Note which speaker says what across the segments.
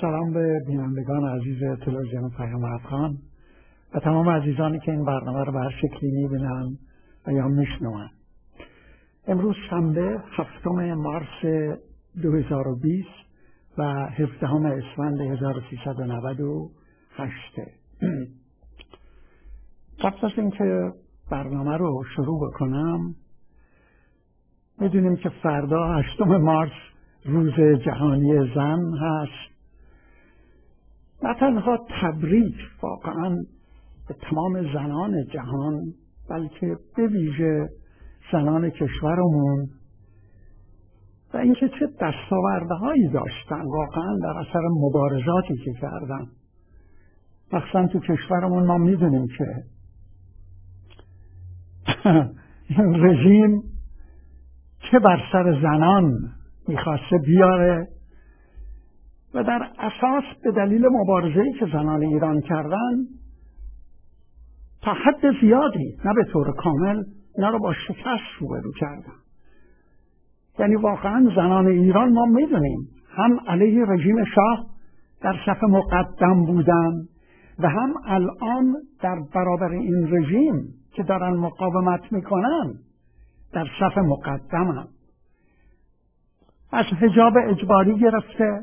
Speaker 1: سلام به بینندگان عزیز تلویزیون پیام افغان و تمام عزیزانی که این برنامه رو به هر شکلی میبینن و یا میشنون. امروز شنبه 7 مارس 2020 و 17 اسفند 1398. قبل از اینکه برنامه رو شروع بکنم، میدونیم که فردا 8 مارس روز جهانی زن هست. نه تنها تبریک واقعا به تمام زنان جهان، بلکه به ویژه زنان کشورمون و اینکه چه دستاوردهایی داشتن واقعا در اثر مبارزاتی که کردن. مخصوصا تو کشورمون ما میدونیم که این رژیم چه بر سر زنان میخواسته بیاره و در اساس به دلیل مبارزه‌ای که زنان ایران کردن تا حد زیادی، نه به طور کامل، اینا رو با شکست روبرو کردن. یعنی واقعا زنان ایران ما میدونیم هم علیه رژیم شاه در صف مقدم بودن و هم الان در برابر این رژیم که دارن مقاومت میکنن در صف مقدمن. از حجاب اجباری گرفته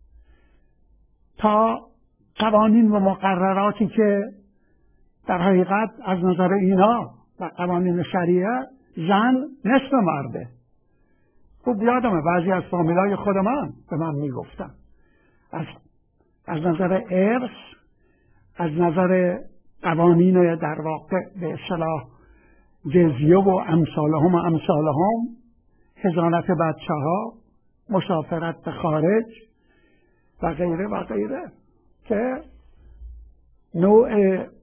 Speaker 1: تا قوانین و مقرراتی که در حقیقت از نظر اینا و قوانین شریعه زن نصف مرده. خوب یادمه بعضی از فامیلای خود من به من میگفتن از نظر ارث، از نظر قوانین در واقع به اصطلاح جزیه و امثالهم حضانت بچه ها، مسافرت به خارج و غیره و غیره، که نوع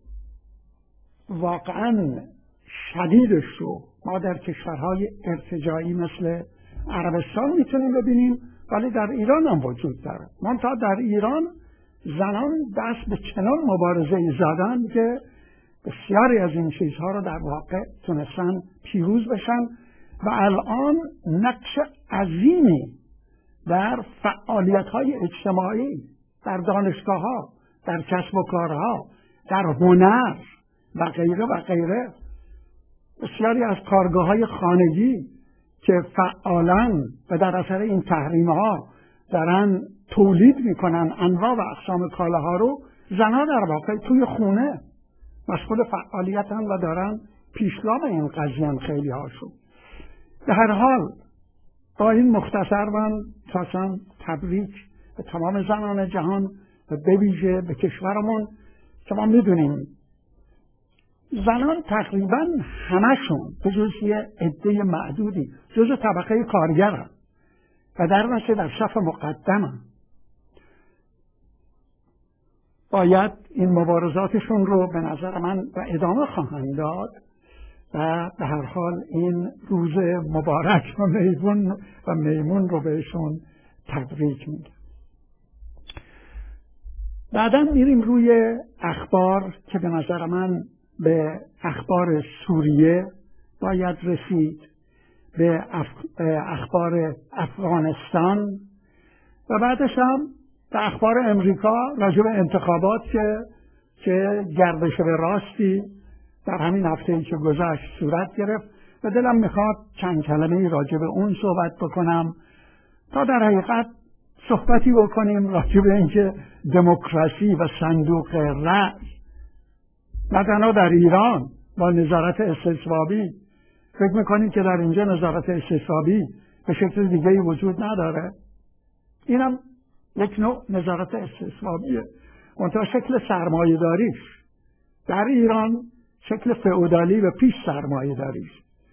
Speaker 1: واقعا شدیدش رو ما در کشورهای ارتجاعی مثل عربستان میتونیم ببینیم، ولی در ایران هم وجود داره. منتها در ایران زنان دست به چنان مبارزه‌ای زدن که بسیاری از این چیزها رو در واقع تونستن پیروز بشن و الان نقش عظیمی در فعالیت‌های اجتماعی، در دانشگاه‌ها، در کسب و کارها، در هنر و غیره و غیره. بسیاری از کارگاه‌های خانگی که فعالن و در اثر این تحریم‌ها دارن تولید میکنن انواع و اقسام کالاها رو، زنها در واقع توی خونه مشغول فعالیتن و دارن پیشگام این قضیه خیلی هاشون. به هر حال با این مختصر من خواستم تبریک به تمام زنان جهان و به ویژه به کشورمون که ما میدونیم زنان تقریبا همشون به جز یه عده معدودی جز طبقه کارگرن و در نتیجه در صف مقدمن. باید این مبارزاتشون رو به نظر من و ادامه خواهند داد و به هر حال این روز مبارک و میمون رو بهشون تبریک میگم. بعدا میریم روی اخبار که به نظر من به اخبار سوریه باید رسید، به اخبار افغانستان و بعدش هم به اخبار امریکا راجع به انتخابات که گردش به راستی در همین هفته‌ای که گذشت صورت گرفت و دلم میخواد چند کلمه راجع به اون صحبت بکنم تا در حقیقت صحبتی بکنیم راجع به اینکه دموکراسی و صندوق رأی نه تنها در ایران با نظارت استصوابی، فکر میکنیم که در اینجا نظارت استصوابی به شکل دیگه‌ای وجود نداره. اینم یک نوع نظارت استصوابیه، منتها شکل سرمایه داریش در ایران شکل فئودالی و پیش سرمایه داریش،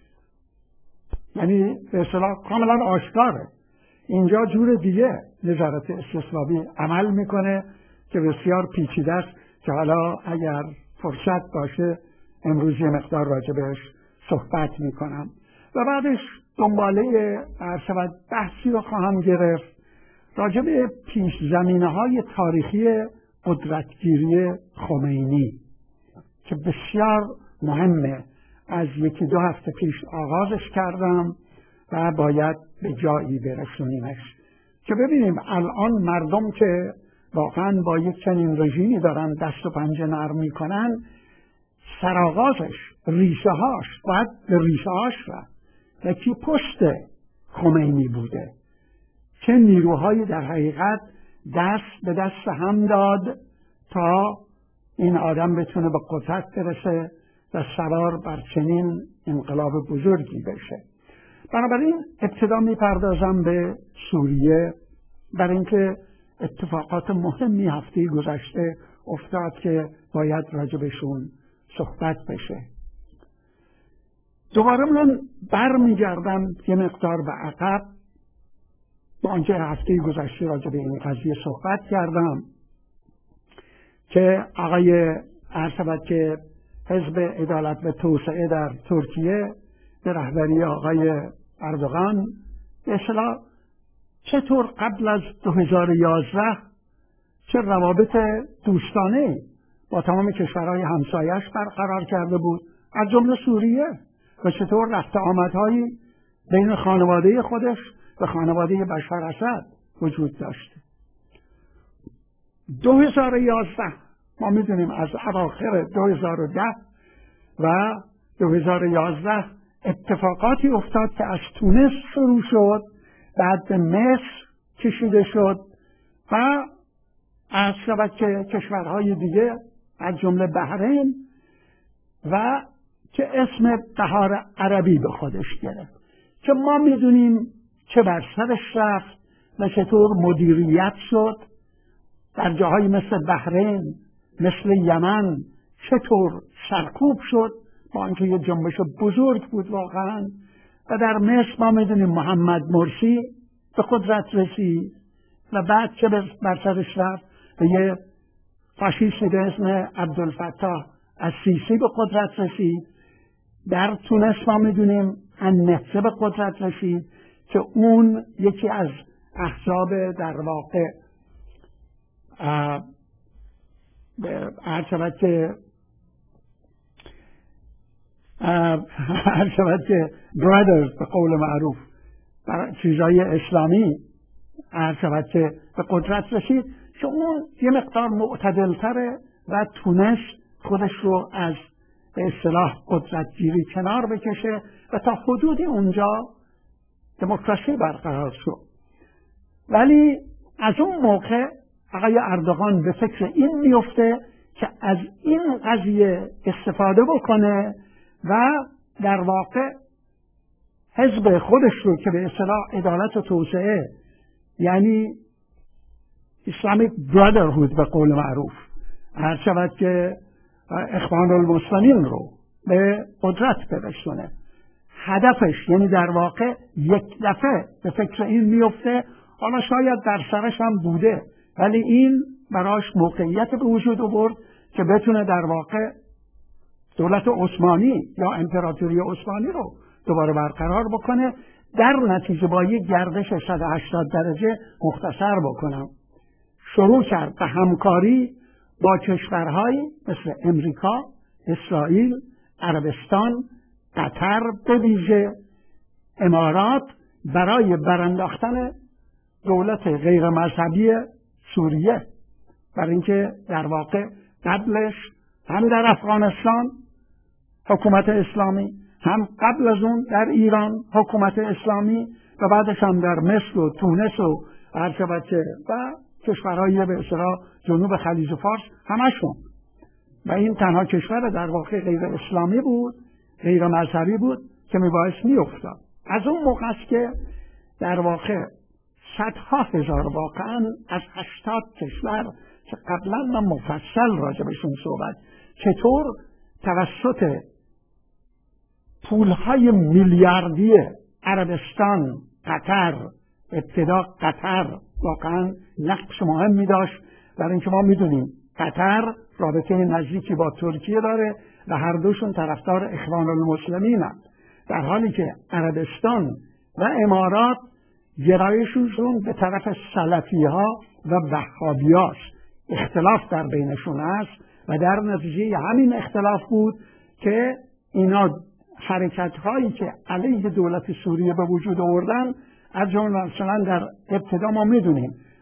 Speaker 1: یعنی به اصطلاح کاملا آشکاره. اینجا جور دیگه نظارت استصوابی عمل میکنه که بسیار پیچیده است که حالا اگر فرصت باشه امروز یه مقدار راجبش صحبت میکنم و بعدش دنباله بحثی رو خواهم گرفت راجب پیش زمینه‌های تاریخی قدرتگیری خمینی که بسیار مهمه. از 1-2 هفته پیش آغازش کردم و باید به جایی برسونیمش که ببینیم الان مردم که واقعا با یک چنین رژیمی دارن دست و پنجه نرم میکنن، سرآغازش ریشه هاش باید به ریشه هاش و کی پشت خمینی بوده، چه نیروهایی در حقیقت دست به دست هم داد تا این آدم بتونه به قدرت برسه و سوار بر چنین انقلاب بزرگی بشه. بنابراین ابتدا میپردازم به سوریه، برای اینکه اتفاقات مهمی هفته گذشته افتاد که باید راجبشون صحبت بشه. دوباره من برمیگردم یه مقدار به عقب، با آنچه هفته گذشته راجب این قضیه صحبت کردم که آقای عرض که حزب عدالت و توسعه در ترکیه به رهبری آقای اردوغان به اصطلاح چطور قبل از 2011 چه روابط دوستانه با تمام کشورهای همسایش برقرار کرده بود، از جمله سوریه، و چطور رفت آمدهایی بین خانواده خودش و خانواده بشار اسد وجود داشته. 2011 ما میدونیم از اواخر 2010 و 2011 اتفاقاتی افتاد که از تونس شروع شد، بعد به مصر کشیده شد و از شبکه کشورهای دیگه از جمله بحرین و که اسم بهار عربی به خودش گرفت، که ما میدونیم چه بر سرش رفت و چطور مدیریت شد در جاهای مثل بحرین، مثل یمن، چطور سرکوب شد با اینکه یه جنبش بزرگ بود واقعا. و در مصر ما میدونیم محمد مرسی به قدرت رسید و بعد چه بر سرش رفت و یه فاشیستی به اسم عبدالفتاح السیسی به قدرت رسید. در تونس ما میدونیم النهضه به قدرت رسید که اون یکی از احزاب در واقع هر شود که برادرز به قول معروف چیزای اسلامی هر شود که به قدرت رسید، که اون یه مقدار معتدلتره و تونس خودش رو از به اصطلاح قدرت گیری کنار بکشه و تا حدودی اونجا دموکراسی برقرار شد. ولی از اون موقع آقای اردوغان به فکر این میفته که از این قضیه استفاده بکنه و در واقع حزب خودش رو که به اصطلاح عدالت و توسعه، یعنی اسلامیک برادرهود به قول معروف، هر شود که اخوان المسلمین رو به قدرت برسونه، هدفش یعنی در واقع یک دفعه به فکر این میفته، حالا شاید در سرش هم بوده ولی این براش موقعیت به وجود آورد که بتونه در واقع دولت عثمانی یا امپراتوری عثمانی رو دوباره برقرار بکنه. در نتیجه با یک گردش 180 درجه مختصر بکنم شروع کرد به همکاری با کشورهایی مثل امریکا، اسرائیل، عربستان، قطر، به ویژه امارات برای برانداختن دولت غیر مذهبی سوریه، برای اینکه در واقع قبلش هم در افغانستان حکومت اسلامی، هم قبل از اون در ایران حکومت اسلامی و بعدش هم در مصر و تونس و و کشورهای به اصطلاح جنوب خلیج فارس همشون، و این تنها کشور در واقع غیر اسلامی بود، غیر مذهبی بود که میبایست میافتاد. از اون موقع است که در واقع صدها هزار، واقعا از 80 کشور که قبلا من مفصل راجبشون صحبت، چطور توسط پولهای میلیاردی عربستان، قطر، ابتدا قطر واقعا نقش مهمی داشت، برای اینکه ما میدونیم قطر رابطه نزدیکی با ترکیه داره و هر دوشون طرفدار اخوان المسلمین هستند، در حالی که عربستان و امارات گرایششون به طرف سلفی ها و وهابی هاست، اختلاف در بینشون هست و در نتیجه همین اختلاف بود که اینا حرکت هایی که علیه دولت سوریه به وجود آوردن، از جمله مثلا در ابتدا ما میدونیم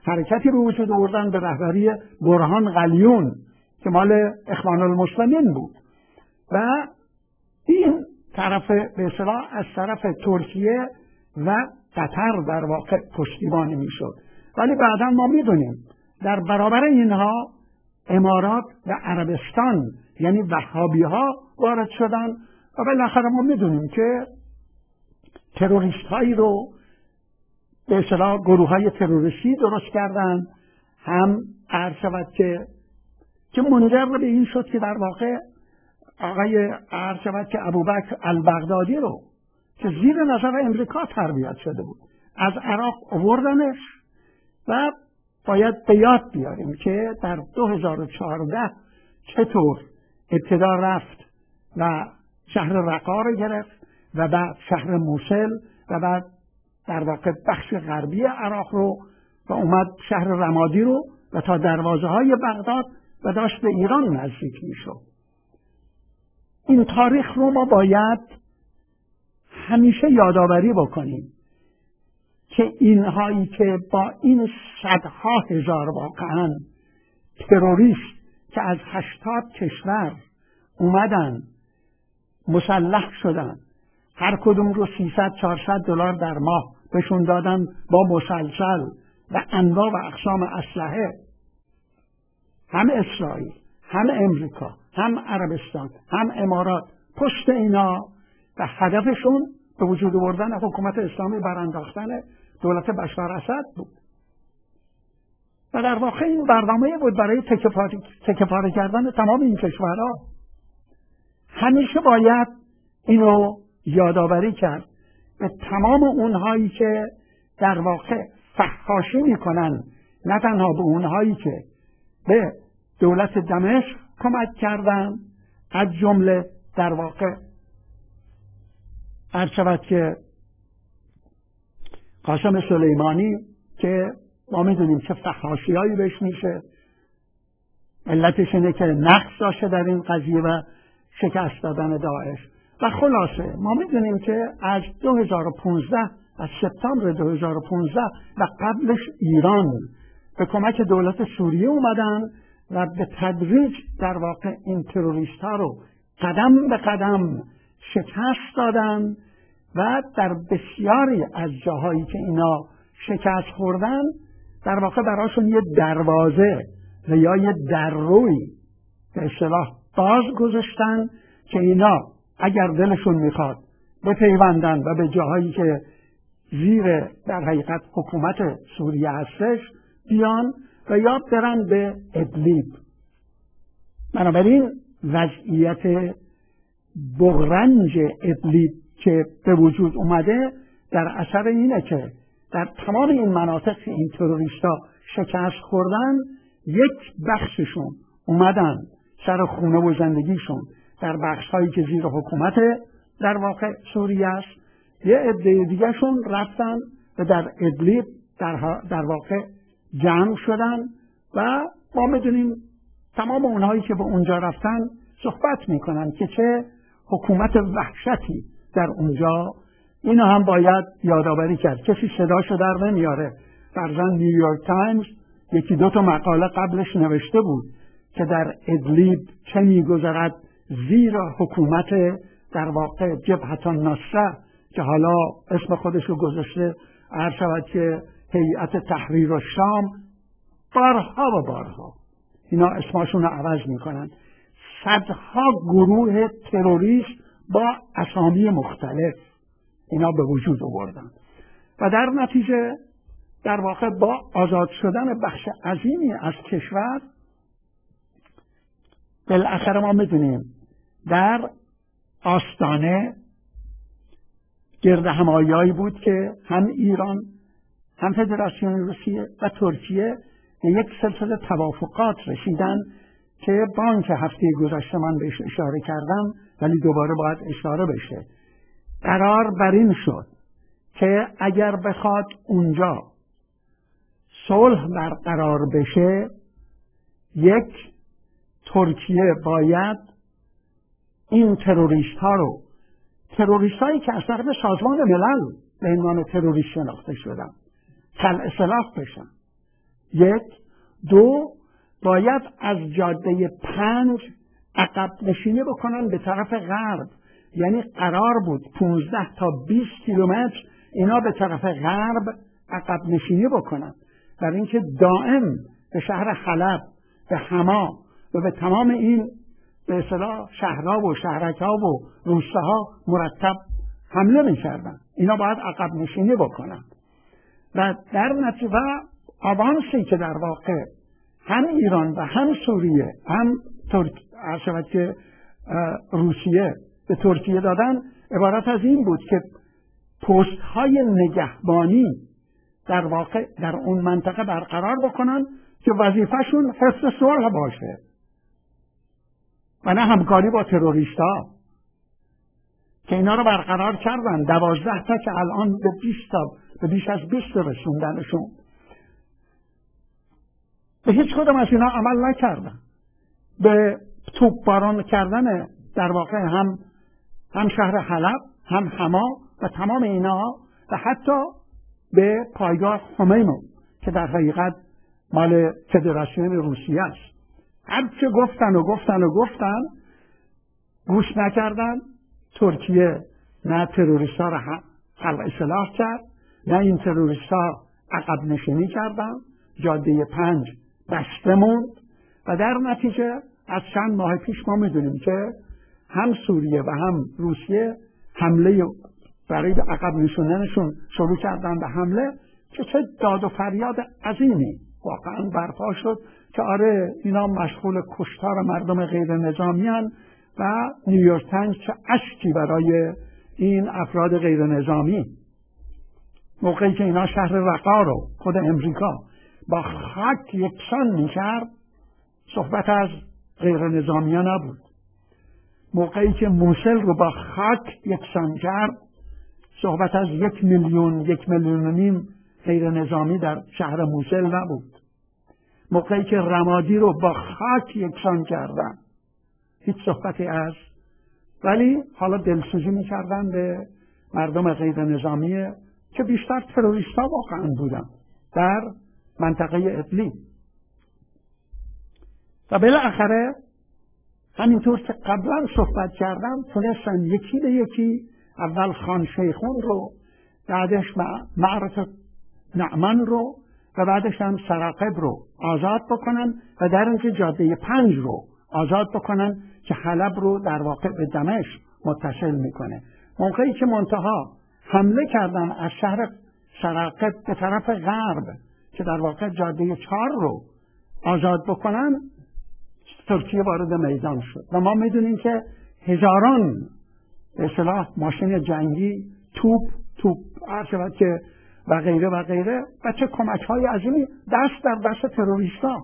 Speaker 1: حرکتی به وجود آوردن به رهبری برهان قلیون که مال اخوان المسلمین بود و این طرف به اصطلاح از طرف ترکیه و قطر در واقع پشتیبانی میشد. ولی بعدا ما میدونیم در برابر اینها امارات و عربستان یعنی وهابی ها وارد شدن و بالاخره ما میدونیم که تروریست هایی رو به اصطلاح گروه های تروریستی درست کردن، هم عرض شود که منجر به این شد که در واقع آقای عرض شود که ابوبکر البغدادی رو که زیر نظر امریکا تربیت شده بود از عراق آوردنش و باید به یاد بیاریم که در 2014 چطور ابتدا رفت و شهر رقا رو گرفت و بعد شهر موصل و بعد در واقع بخش غربی عراق رو و اومد شهر رمادی رو و تا دروازه های بغداد و داشت به ایران نزدیک میشد. این تاریخ رو ما باید همیشه یادآوری بکنیم که اینهایی که با این صدها هزار واقعا تروریست که از 80 کشور اومدن مسلح شدن، هر کدوم رو 300-400 دلار در ماه بهشون دادن با مسلسل و انواع و اقسام اسلحه، هم اسرائیل هم امریکا هم عربستان هم امارات پشت اینا و هدفشون به وجود آوردن حکومت اسلامی برانداختن دولت بشار اسد بود و در واقع این برنامه بود برای تکه پاره کردن تمام این کشورها. همیشه باید اینو یادآوری کرد به تمام اونهایی که در واقع فحاشی میکنن، نه تنها به اونهایی که به دولت دمشق کمک کردن، از جمله در واقع عرض شود که قاسم سلیمانی که ما میدونیم چه فحاشی هایی بهش میشه، علتش اینه که نقص داشته در این قضیه و شکست دادن داعش. و خلاصه ما میدونیم که از 2015 از سپتامبر 2015 و قبلش ایران به کمک دولت سوریه اومدن و به تدریج در واقع این تروریست ها رو قدم به قدم شکست دادن و در بسیاری از جاهایی که اینا شکست خوردن در واقع براشون یه دروازه و یا یه درروی به اصطلاح باز گذاشتن که اینا اگر دلشون میخواد بپیوندن و به جاهایی که زیر در حقیقت حکومت سوریه هستش بیان و یا برن به ادلیب. بنابراین وضعیت بغرنج ادلیب که به وجود اومده در اثر اینه که در تمام این مناطق که این تروریستا شکست خوردن، یک بخششون اومدن سر خونه و زندگیشون در بخش‌هایی که زیر حکومت در واقع سوریه است، یه عده دیگه‌شون رفتن و در ادلیب در واقع جمع شدن و ما می‌دونیم تمام اونهایی که به اونجا رفتن صحبت می‌کنن که چه حکومت وحشتی در اونجا. اینو هم باید یادآوری کرد. کسی صداشو در نمیاره. فرضاً نیویورک تایمز یکی دو تا مقاله قبلش نوشته بود که در ادلیب چه میگذرد زیر حکومت در واقع جبهة النصره که حالا اسم خودش رو گذاشته عرض شود که هیئت تحریر الشام. بارها و بارها اینا اسمشون رو عوض میکنن. صدها گروه تروریست با اسامی مختلف اینا به وجود آوردن و در نتیجه در واقع با آزاد شدن بخش عظیمی از کشور بالاخره ما میدونیم در آستانه گرد همایی‌هایی بود که هم ایران هم فدراسیون روسیه و ترکیه به یک سلسله توافقات رسیدن که بانک هفته گذشته من بهش اشاره کردم ولی دوباره باید اشاره بشه. قرار بر این شد که اگر بخواد اونجا صلح برقرار بشه، یک، ترکیه باید این تروریست ها رو، تروریست هایی که از طرف سازمان ملل به عنوان تروریست شناخته شدن، خلع سلاح بشن یک. دو، باید از جاده 5 عقب نشینی بکنن به طرف غرب. یعنی قرار بود 15 تا 20 کیلومتر اینا به طرف غرب عقب نشینی بکنن، برای اینکه دائم به شهر حلب، به حما و به تمام این به اصطلاح شهرها و شهرک‌ها و روستاها مرتب حمله می‌کردن. اینا باید عقب نشینی بکنن و در نتیجه آوانسی که در واقع هم ایران و هم سوریه هم روسیه به ترکیه دادن عبارت از این بود که پست‌های نگهبانی در واقع در اون منطقه برقرار بکنن که وظیفه‌شون حفظ صلح باشه و نه همکاری با تروریست‌ها، که اینا رو برقرار کردن. 12 تا که الان به بیش از 20 رسوندنشون. به هیچ کدوم از اینا عمل نکردن. به توپباران کردن در واقع هم شهر حلب، هم حما و تمام اینا، و حتی به پایگاه خمینی که در حقیقت مال فدراسیون روسیه است. هر چه گفتن گوش نکردن. ترکیه نه تروریستا را خلق اصلاح کرد، نه این تروریستا عقب نشینی کردن. جاده 5 بسته موند و در نتیجه از چند ماه پیش ما میدونیم که هم سوریه و هم روسیه حمله برای عقب نشوندنشون شروع کردن به حمله، که چه داد و فریاد عظیمی واقعا برپا شد که آره اینا مشغول کشتار مردم غیر نظامی هن و نیویورک تایمز چه اشکی برای این افراد غیر نظامی. موقعی که اینا شهر رقا رو خود امریکا با خاک یکسان میکرد، صحبت از غیر نظامی ها نبود. موقعی که موسل رو با خاک یکسان کرد، صحبت از 1 میلیون 1.5 میلیون غیر نظامی در شهر موسل نبود. موقعی که رمادی رو با خاک یکسان کردن، هیچ صحبتی از، ولی حالا دلسوزی میکردن به مردم غیر نظامی که بیشتر تروریستا واقعا بودن در منطقه ادلیب. و بالاخره همینطور که قبلا صحبت کردم تونستن یکی به یکی اول خان شیخون رو، بعدش معرف نعمان رو و بعدش هم سراقب رو آزاد بکنن و در اینکه جاده 5 رو آزاد بکنن که حلب رو در واقع به دمشق متصل میکنه. موقعی که منتها حمله کردن از شهر سراقب به طرف غرب که در واقع جاده 4 رو آزاد بکنن، ترکیه وارد میدان شد و ما میدونیم که هزاران به اصطلاح ماشین جنگی، توپ عرشبت که و غیره و چه کمک‌های عظیمی دست در دست تروریستا.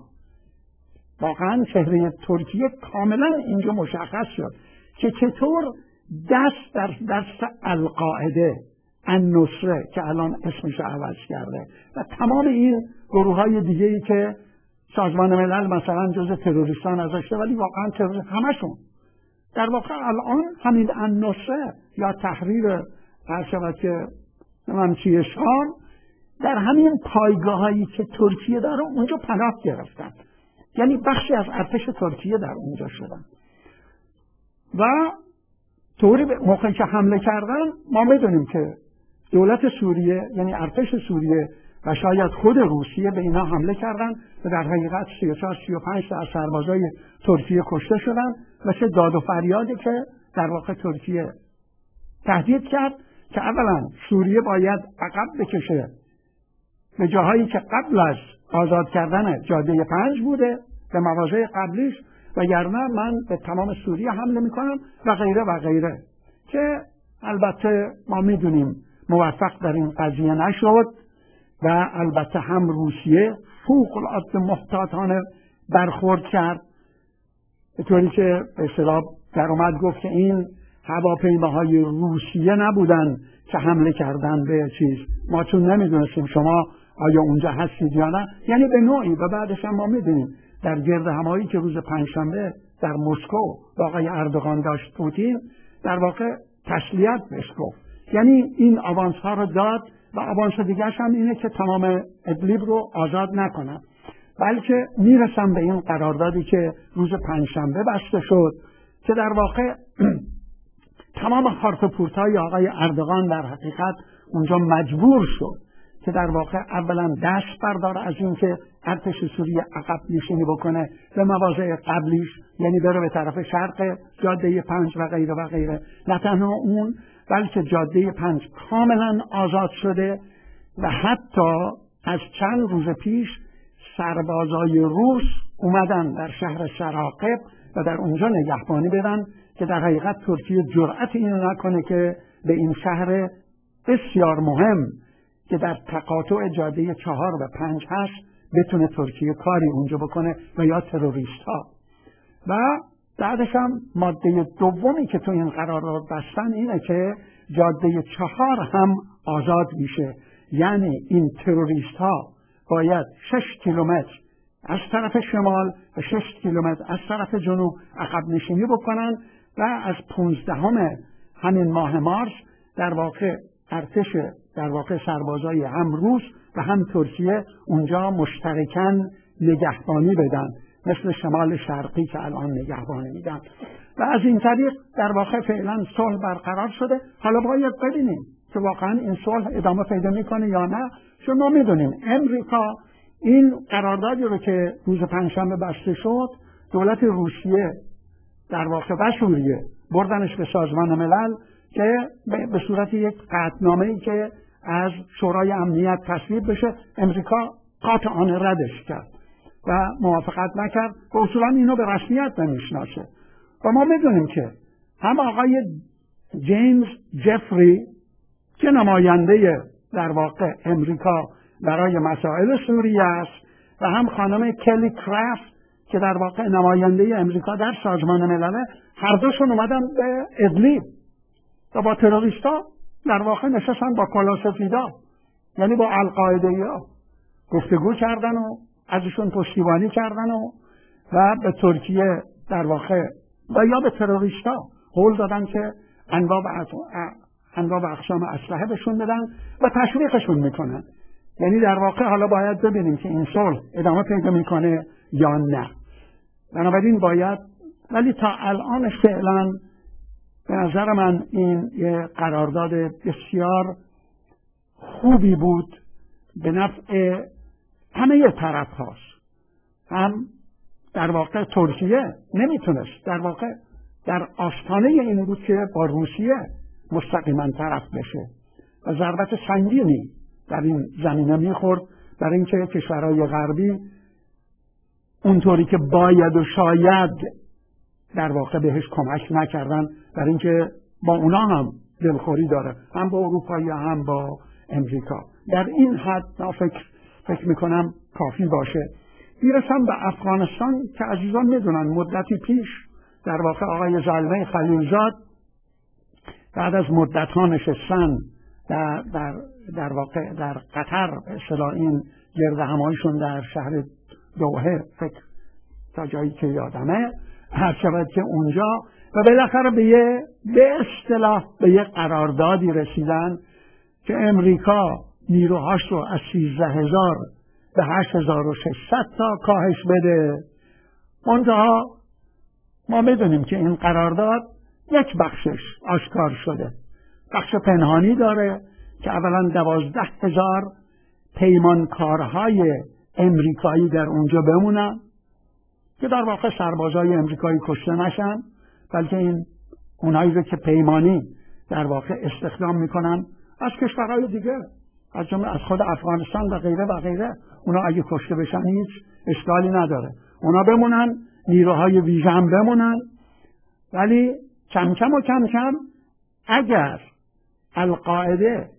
Speaker 1: واقعا چهره ترکیه کاملا اینجا مشخص شد که چطور دست در دست القاعده، النصره که الان اسمش عوض کرده و تمام این گروه‌های دیگه‌ای که سازمان ملل مثلا جزء تروریستان ازش، ولی واقعا تروریست همشون در واقع الان همین النصره یا تحریر عرشبت که منچی شام در همین پایگاهایی که ترکیه داره اونجا پناه گرفتن، یعنی بخشی از ارتش ترکیه در اونجا شدن و طوری موقعی که حمله کردن ما میدونیم که دولت سوریه یعنی ارتش سوریه و شاید خود روسیه به اینا حمله کردن و در حقیقت 34-35 تا از سربازای ترکیه کشته شدن و چه داد و فریادی که در واقع ترکیه تهدید کرد که اولا سوریه باید عقب بکشه به جاهایی که قبل از آزاد کردن جاده 5 بوده به مواضع قبلیش، وگرنه من به تمام سوریه حمله میکنم و غیره که البته ما میدونیم موفق در این قضیه نشد و البته هم روسیه فوق العاده محتاطانه برخورد کرد، به طوری که به اصطلاح در اومد گفت که این هواپیماهای روسیه نبودن که حمله کردن به چیز، ما چون نمیدونستیم شما آیا اونجا هستید یا نه، یعنی به نوعی. و بعدش هم ما میدونیم در گرد همایی که روز پنجشنبه در مسکو با آقای اردوغان داشت پوتین، در واقع تسلیت بهش گفت، یعنی این آوانس ها رو داد و آوانس دیگرش هم اینه که تمام ادلیب رو آزاد نکنن. بلکه میرسم به این قراردادی که روز پنجشنبه بسته شد که در واقع تمام خارتوپورتای آقای اردوغان در حقیقت اونجا مجبور شد که در واقع اولا دست برداره از این که ارتش سوریه عقب نشینی بکنه به مواضع قبلیش، یعنی بره به طرف شرق جاده 5 و غیره و غیره. نه تنها اون، بلکه جاده 5 کاملا آزاد شده و حتی از چند روز پیش سربازای روس اومدن در شهر سراقب و در اونجا نگهبانی بدن که در حقیقت ترکیه جرأت اینو نکنه که به این شهر بسیار مهم که در تقاطع جاده 4 و 5 هست بتونه ترکیه کاری اونجا بکنه و یا تروریست ها. و بعدش هم ماده دومی که تو این قرارداد بستن اینه که جاده 4 هم آزاد میشه، یعنی این تروریست ها باید 6 کیلومتر از طرف شمال و 6 کیلومتر از طرف جنوب عقب نشینی بکنن و از 15 همین ماه مارس در واقع ارتش در واقع سربازای هم روس و هم ترکیه اونجا مشترکاً نگهبانی بدن، مثل شمال شرقی که الان نگهبانی میدن و از این طریق در واقع فعلا صلح برقرار شده. حالا باید ببینیم که واقعا این صلح ادامه پیدا میکنه یا نه، چون ما میدونیم امریکا این قراردادی رو که روز پنجشنبه بسته شد، دولت روسیه در واقع و سوریه بردنش به سازمان ملل که به صورت یک قطعنامه‌ای که از شورای امنیت تصویب بشه. امریکا قاطعانه ردش کرد و موافقت نکرد و اصولا اینو به رسمیت نمیشناسه. و ما میدونیم که هم آقای جیمز جفری که نماینده در واقع امریکا برای مسائل سوریه است و هم خانم کلی کرافت که در واقع نماینده امریکا در سازمان ملل، هر دوشون اومدن به ادلیب و با تروریستا در واقع نشستن با کلاسفیدا، یعنی با القاعده‌ها گفتگو کردن و ازشون پشتیبانی کردن و به ترکیه در واقع و یا به تروریستا قول دادن که انواع و اقسام اسلحه بهشون بدن و تشویقشون میکنن. یعنی در واقع حالا باید ببینیم که این صلح ادامه پیدا میکنه یا نه. بنابراین باید، ولی تا الانش فعلا به نظر من این یه قرارداد بسیار خوبی بود به نفع همه طرف هاست. هم در واقع ترکیه نمیتونست در واقع در آستانه این بود که با روسیه مستقیما طرف بشه و ضربت سنگینی در این زمینه میخورد، برای اینکه کشورهای غربی اونطوری که باید و شاید در واقع بهش کمک نکردن، برای اینکه با اونا هم دلخوری داره، هم با اروپایی هم با امریکا. در این حد فکر میکنم کافی باشه. میرسم به افغانستان که عزیزان میدونن مدتی پیش در واقع آقای زلمه خلیلزاد بعد از مدت‌ها نشستن در واقع در قطر، به اصطلاح این گرد همایشون در شهر دوحه، فکر تا جایی که یادمه، هر شود که اونجا و بالاخره به اصطلاح به یه قراردادی رسیدن که امریکا نیروهاش رو از 13,000 به 8,600 تا کاهش بده. منتها ما میدونیم که این قرارداد یک بخشش آشکار شده، بخش پنهانی داره که اولا 12,000 پیمانکارهای امریکایی در اونجا بمونن که در واقع سربازای امریکایی کشته نشن، بلکه این اونایی رو که پیمانی در واقع استخدام میکنن از کشورهای دیگه، از جمله از خود افغانستان و غیره و غیره، اونا اگه کشته بشن هیچ اشکالی نداره، اونا بمونن، نیروهای ویژه هم بمونن. ولی کم کم اگر القاعده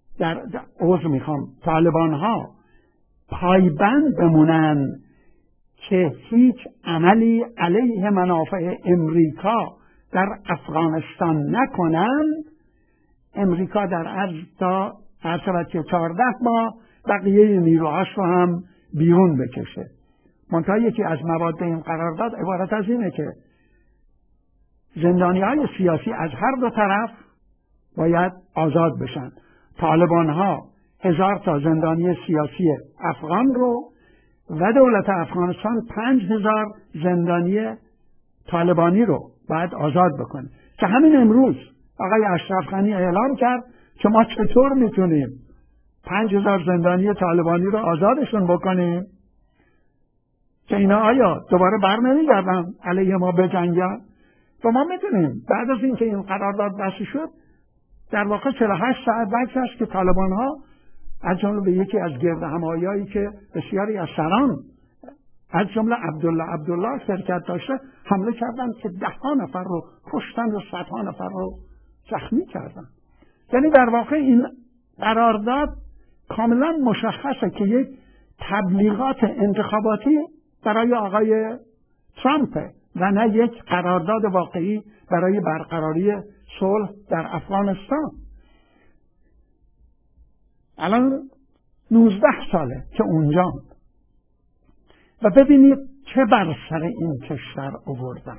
Speaker 1: طالبان ها پایبند بمونن که هیچ عملی علیه منافع امریکا در افغانستان نکنن، امریکا در عرض که 14 ماه بقیه نیروهاش رو هم بیرون بکشه. منتها یکی از مواد این قرارداد عبارت از اینه که زندانی‌های سیاسی از هر دو طرف باید آزاد بشن. طالبان ها 1000 تا زندانی سیاسی افغان رو و دولت افغانستان 5000 زندانی طالبانی رو باید آزاد بکنه که همین امروز آقای اشرف غنی اعلام کرد که ما چطور میتونیم 5000 زندانی طالبانی رو آزادشون بکنیم که اینا آیا دوباره بر نمیگردن علیه ما بجنگن. و ما میدونیم بعد از اینکه این قرارداد بسته شد در واقع 48 ساعت بگذشت که طالبان ها از جمله به یکی از گرد همایی‌هایی که بسیاری از سران از جمله عبدالله شرکت داشته حمله کردند که 10 نفر رو کشتن و 100 نفر رو زخمی کردند. یعنی در واقع این قرارداد کاملا مشخصه که یک تبلیغات انتخاباتی برای آقای ترامپ و نه یک قرارداد واقعی برای برقراری صلح در افغانستان. الان 19 ساله که اونجا و ببینید چه بر سر این کشور آوردن،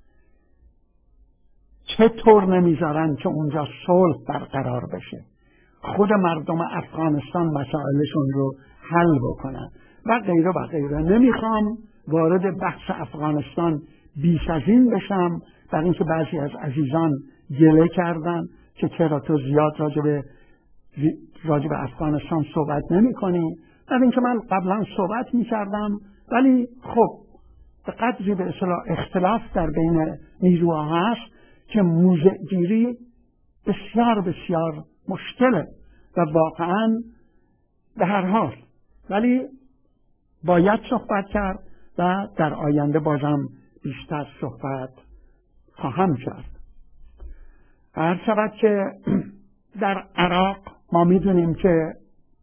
Speaker 1: چطور نمیذارن که اونجا صلح برقرار بشه، خود مردم افغانستان مسائلشون رو حل بکنن و غیره و غیره. نمیخوام وارد بحث افغانستان بیش از این بشم، در اینکه بعضی از عزیزان گله کردن که چرا تو زیاد راجع به افغانستان صحبت نمی کنی، در اینکه من قبلا صحبت می کردم ولی خب به قدری به اصطلاح اختلاف در بین نیروها هست که موضع‌گیری بسیار بسیار مشکله و واقعا به هر حال ولی باید صحبت کرد و در آینده بازم بیشتر صحبت خواهم کرد. هر شود که در عراق ما میدونیم که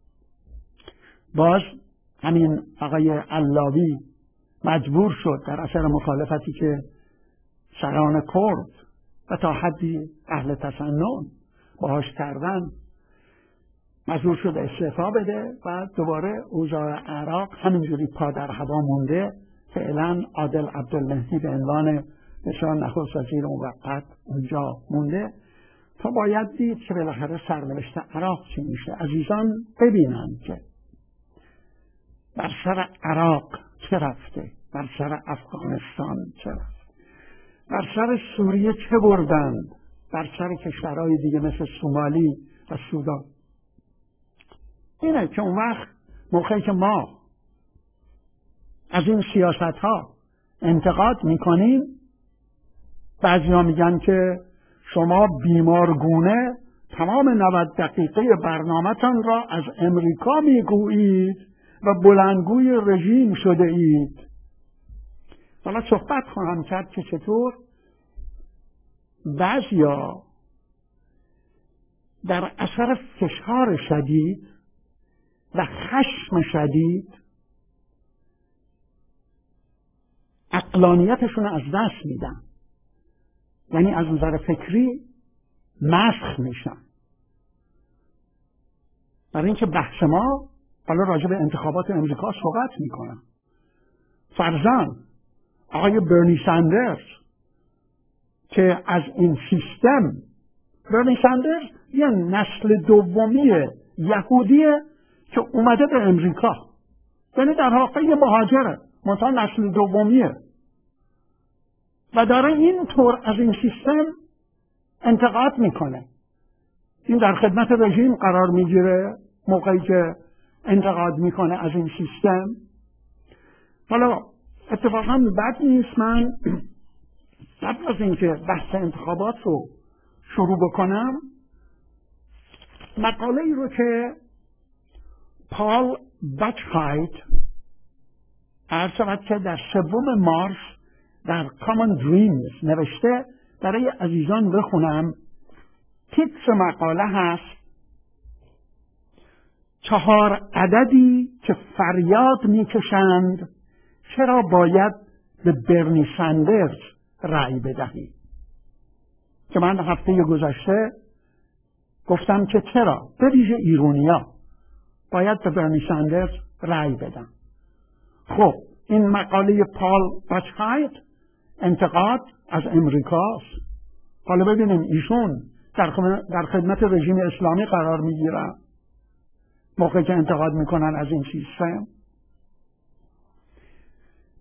Speaker 1: باز همین آقای علاوی مجبور شد در اثر مخالفتی که سران کرد و تا حدی اهل تسنن باهاش کردن مجبور شد استعفا بده و دوباره اوضاع عراق همینجوری پا در هوا مونده. فعلا عادل عبدالمهدی به عنوان نخست وزیر موقت اونجا مونده تا باید دید که بالاخره سرنوشت عراق چی میشه. عزیزان ببینن که بر سر عراق چه رفته، بر سر افغانستان چه رفته، بر سر سوریه چه بردند، بر سر کشورهای دیگه مثل سومالی و سودان. اینه که اون وقت موقعی که ما از این سیاست ها انتقاد میکنیم بعضی ها میگن که شما بیمارگونه تمام 90 دقیقه برنامه‌تان را از امریکا میگویید و بلندگوی رژیم شده اید. حالا صحبت خواهم کرد که چطور بعضیا در اثر فشار شدید و خشم شدید عقلانیتشون از دست میدن، یعنی از نظر فکری مسخ میشن. برای اینکه بحث ما حالا راجع به انتخابات امریکا صحبت میکنم. فرضاً آقای برنی ساندرز که از این سیستم، برنی ساندرز یه نسل دومی یهودیه که اومده به امریکا، یعنی در واقع یه مهاجره منتها نسل دومیه و داره اینطور از این سیستم انتقاد میکنه. این در خدمت رژیم قرار میگیره موقعی که انتقاد میکنه از این سیستم. حالا اتفاقا بد نیست من قبل از اینکه بحث انتخابات رو شروع بکنم مقاله ای رو که پال بچهایت عرض شود که در 3 مارس در Common Dreams نوشته برای عزیزان بخونم. تیتر مقاله هست 4 عددی که فریاد میکشند چرا باید به برنی ساندرز رأی بدهید، که من هفته گذشته گفتم که چرا به ویژه ایرونیا باید به برنی ساندرز رأی بدن. خب این مقاله پال بچهایت انتقاد از امریکاست. حالا ببینیم ایشون در خدمت رژیم اسلامی قرار میگیرن موقعی که انتقاد میکنن از این سیستم.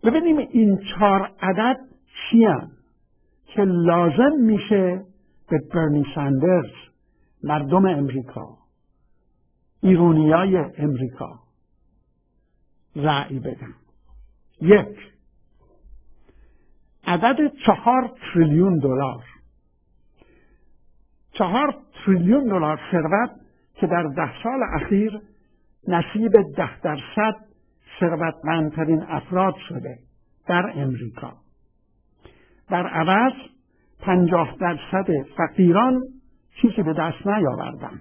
Speaker 1: ببینیم این 4 عدد چی هستند که لازم میشه به برنی سندرز، مردم امریکا، ایرونیای امریکا رأی بدن. 1. عدد 4 تریلیون دلار. 4 تریلیون دلار ثروت که در 10 سال اخیر نصیب 10% ثروتمندترین افراد شده در امریکا. در عوض 50% فقیران چیزی به دست نیاوردن.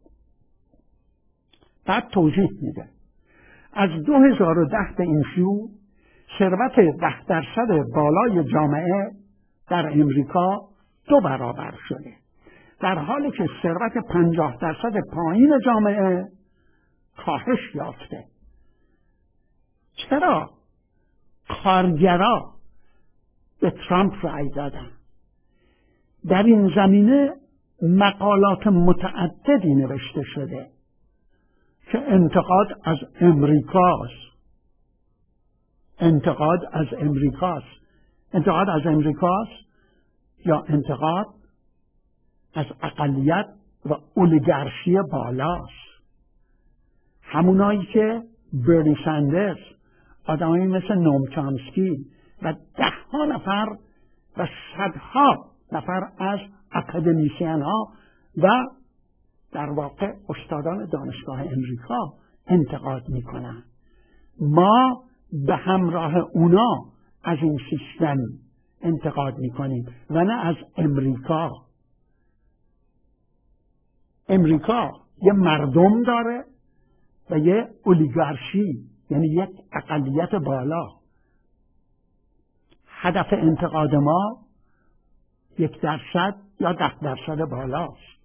Speaker 1: بعد توضیح میده از 2010 به این سو ثروت 10% بالای جامعه در امریکا 2 برابر شده، در حالی که ثروت 50% پایین جامعه کاهش یافته. چرا؟ کارگرا به ترامپ رأی دادن. در این زمینه مقالات متعددی نوشته شده که انتقاد از امریکاست. انتقاد از امریکاست یا انتقاد از اقلیت و اولیگارشی بالاست. همونایی که برنی سندرز، آدمایی مثل نوم چامسکی و 10 نفر و 100 نفر از اکادمیسین ها و در واقع استادان دانشگاه امریکا انتقاد میکنن. ما به همراه اونا از این سیستم انتقاد میکنیم و نه از امریکا. امریکا یه مردم داره و یه اولیگارشی، یعنی یک اقلیت بالا. هدف انتقاد ما 1% یا 10% بالاست.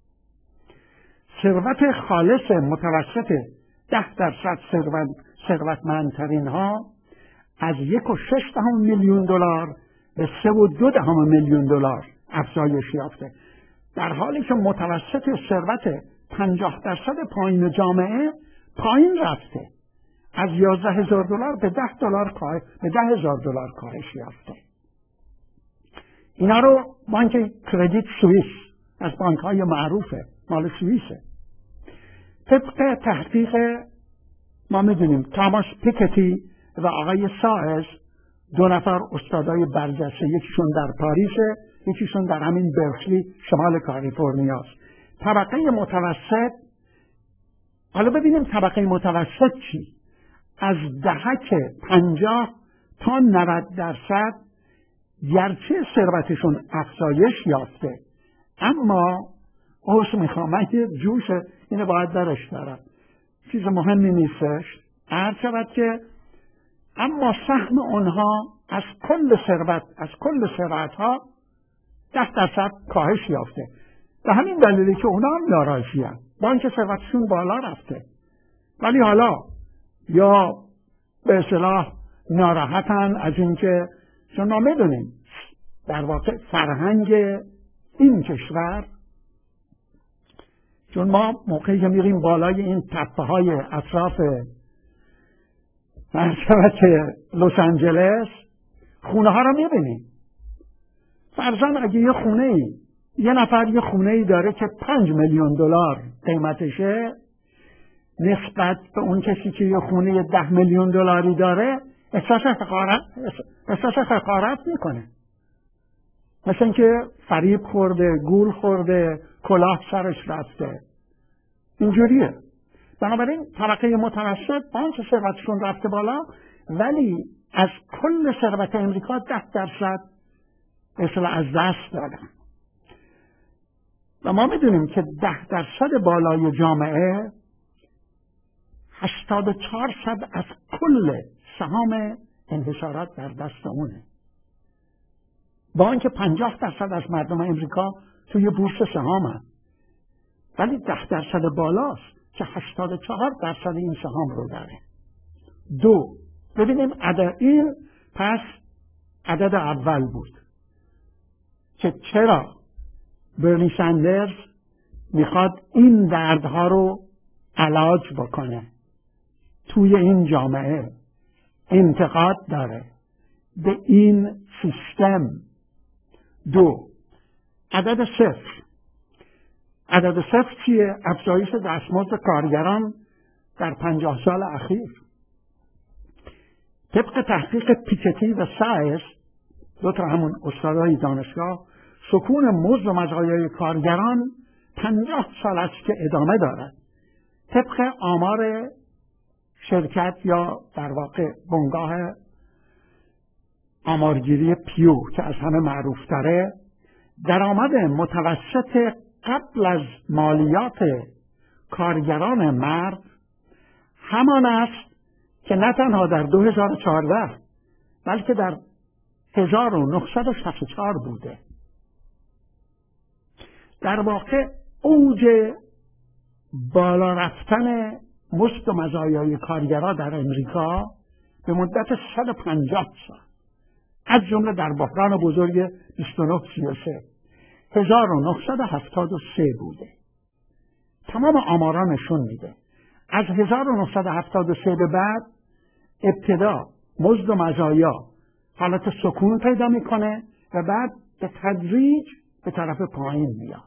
Speaker 1: ثروت خالص متوسط 10% ثروتمندترین ها از 1.6 میلیون دلار به 3.2 میلیون دلار افزایش یافته، در حالی که متوسط ثروت 50% پایین جامعه پایین رفته، از 11,000 دلار به 10,000 دلار کاهش یافته. اینا رو بانک کردیت سوئیس، از بانک‌های معروفه، مال سوئیسه. طبق تحقیق ما میدونیم تاماس پیکتی و آقای سائز 2 نفر استادای برجسته، یکیشون در پاریسه، یکیشون در همین برکلی شمال کالیفرنیاست. طبقه متوسط، حالا ببینیم طبقه متوسط چی؟ از دهک 50 تا 90% گرچه ثروتشون افزایش یافته، اما میخوام من یه جوش اینو باید درش دارم، چیز مهمی نیستش، عرض شود که اما سهم اونها از کل ثروت ها 10% کاهش یافته. به همین دلیلی که اونا هم ناراضی هستند با اینکه ثروتشون بالا رفته، ولی حالا یا به اصطلاح ناراحتن از اینکه، چون ما میدونیم در واقع فرهنگ این کشور، چون ما موقعی که میریم بالای این تپه های اطراف مرکبت لس آنجلس خونه ها رو میبینیم. فرضاً اگه یه نفر یه خونه ای داره که 5 میلیون دلار قیمتشه، نسبت به اون کسی که یه خونه 10 میلیون دلاری داره احساس حقارت میکنه، مثل اینکه فریب خورده، گول خورده، کلاه سرش رفته. اینجوریه. بنابراین طبقه متوسط با اینکه ثروتشون رفته بالا، ولی از کل ثروت امریکا 10% مثلا از دست دادن. و ما میدونیم که 10% بالای جامعه 84% از کل سهام انحصارات در دست اونه، با اینکه 50% از مردم امریکا توی بورس سهام هست، ولی 10% بالاست که 84% این سهام رو داره. 2. ببینیم این پس عدد اول بود که چرا برنی سندرز میخواد این دردها رو علاج بکنه. توی این جامعه انتقاد داره، به این سیستم. 2. عدد 0. عدد 0 چیه؟ افزایش دستمزد کارگران در 50 سال اخیر. طبق تحقیق پیکتی و سایس، 2 تا همون استادای دانشگاه، سکون مزد و مزایای کارگران 50 سال است که ادامه دارد. طبق آمار شرکت یا در واقع بنگاه آمارگیری پیو که از همه معروف تره، درآمد متوسط قبل از مالیات کارگران مرد همان است که نه تنها در 2014 بلکه در 1964 بوده. در واقع اوج بالا رفتن مزد و مزایای کارگران در امریکا به مدت 150 سال، از جمله در بحران بزرگ 29-33 1973 بوده. تمام آمارا نشون میده از 1973 به بعد ابتدا مزد و مزایا حالت سکون پیدا میکنه و بعد به تدریج به طرف پایین میاد.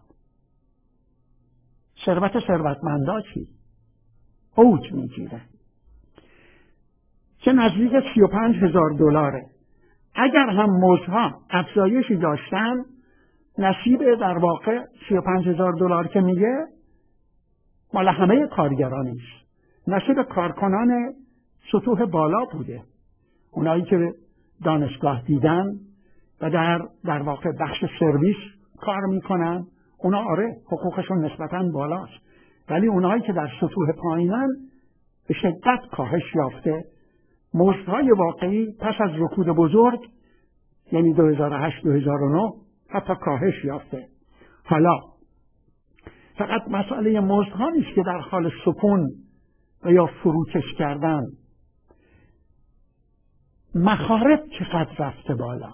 Speaker 1: ثروتمندا چی؟ اوج میگیره که نزدیک $35,000. اگر هم مزدها افزایشی داشتن، نصیب در واقع $35,000 که میگه مال همه کارگرانیست. نصیب کارکنان سطوح بالا بوده، اونایی که دانشگاه دیدن و در واقع بخش سرویس کار میکنن. اونا آره حقوقشون نسبتاً بالاست، ولی اونایی که در سطوح پایینن به شدت کاهش یافته. مزدهای واقعی پس از رکود بزرگ یعنی 2008-2009 حتی کاهش یافته. حالا فقط مسئله مزدها نیست که در حال سکون و یا فروکش کردن. مخارج چقدر رفته بالا.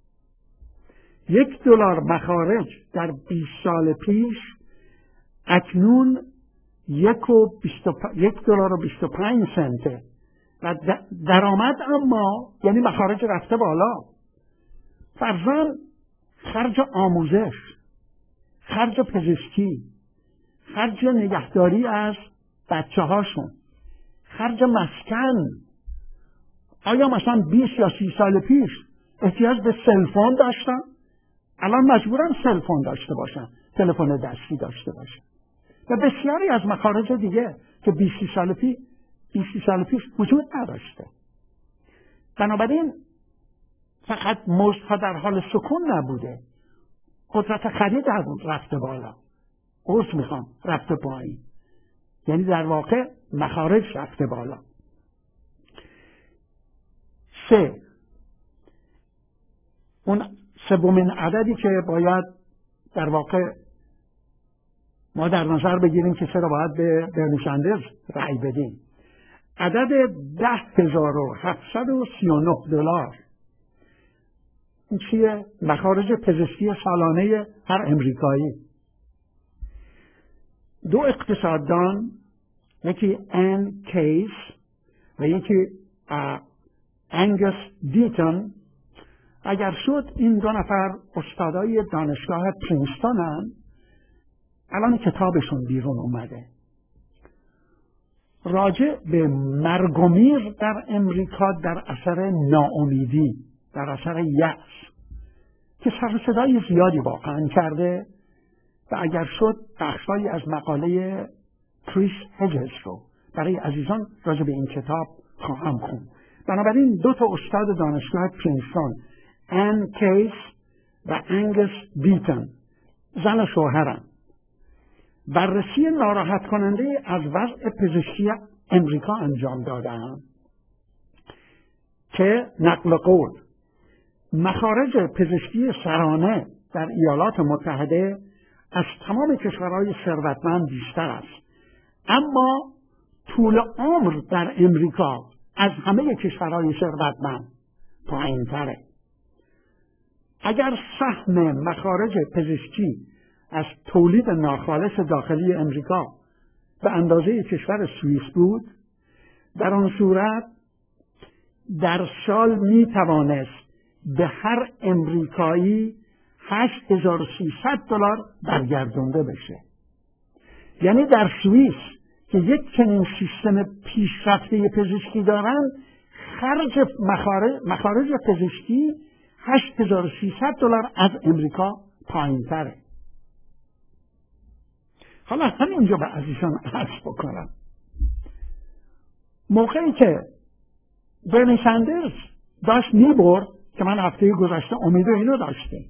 Speaker 1: $1 مخارج در 20 سال پیش اکنون $1.25 و درآمد اما یعنی مخارج رفته بالا. فرضاً خرج آموزش، خرج پزشکی، خرج نگهداری از بچه هاشون، خرج مسکن. آیا مثلا 20 یا 30 سال پیش احتیاج به سلفون داشتن؟ الان مجبورن سلفون داشته باشن، تلفن دستی داشته باشن و بسیاری از مخارج دیگه که 20 سال پیش وجود نداشته. بنابراین فقط مزدها در حال سکون نبوده، قدرت خرید رفته بالا. رفته پایین، یعنی در واقع مخارج رفته بالا. 3. اون سومین عددی که باید در واقع ما در نظر بگیریم که چرا باید به برنی سندرز رأی بدیم، عدد $10,739. این چیه؟ مخارج پزشکی سالانه هر امریکایی. 2 اقتصاددان، یکی ان کیس و یکی انگس دیتون، اگر شد این 2 نفر استادای دانشگاه پرینستونن، الان کتابشون بیرون اومده راجع به مرگ و میر در امریکا در اثر ناامیدی، در اثر یأس، که سر و صدای زیادی واقعا کرده و اگر شد بخشایی از مقاله کریس هجز رو برای عزیزان راجع به این کتاب خواهم خوند. بنابراین 2 تا استاد دانشگاه پرینستون، ان کیس و انگس دیتون، زن و شوهرن، بررسی ناراحت کننده از وضع پزشکی امریکا انجام دادن که نقل قول مخارج پزشکی سرانه در ایالات متحده از تمام کشورهای ثروتمند بیشتر است، اما طول عمر در امریکا از همه کشورهای ثروتمند پایین‌تره. اگر سهم مخارج پزشکی از تولید ناخالص داخلی امریکا به اندازه کشور سوئیس بود، در آن صورت در سال می توانست به هر امریکایی $8,300 برگردونده بشه. یعنی در سوئیس که یک چنین سیستم پیشرفته پزشکی دارن، خرج مخارج پزشکی $8,300 از امریکا پایین تره. حالا همینجا به عزیزان عرض بکنم، موقعی که برنی سندرز داشت میبرد که من هفته گذشته امید اینو داشتیم،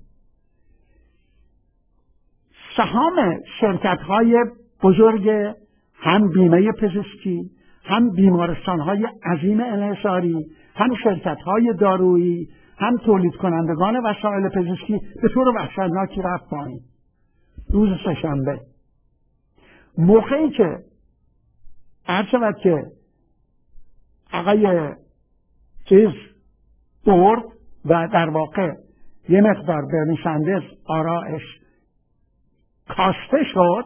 Speaker 1: سهام شرکت‌های بزرگ هم بیمه پزشکی، هم بیمارستان‌های عظیم انحصاری، هم شرکت‌های دارویی، هم تولید کنندگان وسایل پزشکی به طور وحشتناکی رفت پایین. روز سه‌شنبه موقعی که عرض شود که آقای برد و در واقع یه مقدار برنی سندرز آرایش کاسته شد،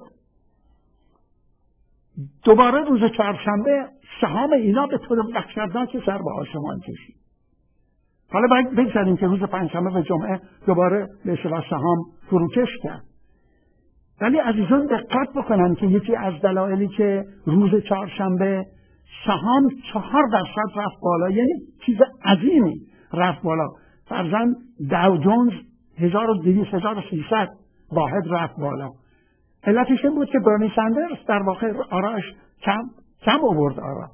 Speaker 1: دوباره روز چهارشنبه سهام اینا به طور وحشتناکی سر به آسمان کشید. حالا باید بگذاریم که روز پنجشنبه و جمعه دوباره به اصطلاح سهام فروکش کرد. ولی عزیزان دقت بکنن که یکی از دلایلی که روز چهارشنبه سهام 4% رفت بالا، یعنی چیز عظیمی رفت بالا، فرضاً داو جونز 1200-1300 واحد رفت بالا. علتش این بود که برنی سندرز در واقع آرایش کم آورد آرا.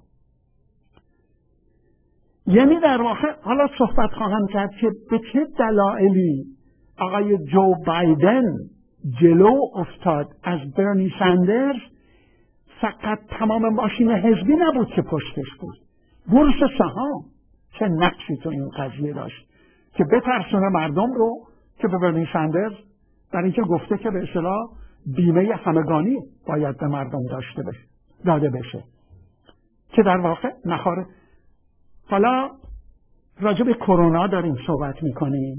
Speaker 1: یعنی در واقع حالا صحبت خواهم کرد که به چه دلایلی آقای جو بایدن جلو افتاد از برنی سندرز. فقط تمام ماشین حزبی نبود که پشتش بود، بورس سهام چه نقشی تو این قضیه داشت که بترسونه مردم رو که به برنی سندرز، در اینکه گفته که به اصطلاح بیمه همگانی باید به مردم داده بشه که در واقع نخاره. حالا راجع به کرونا داریم صحبت میکنیم.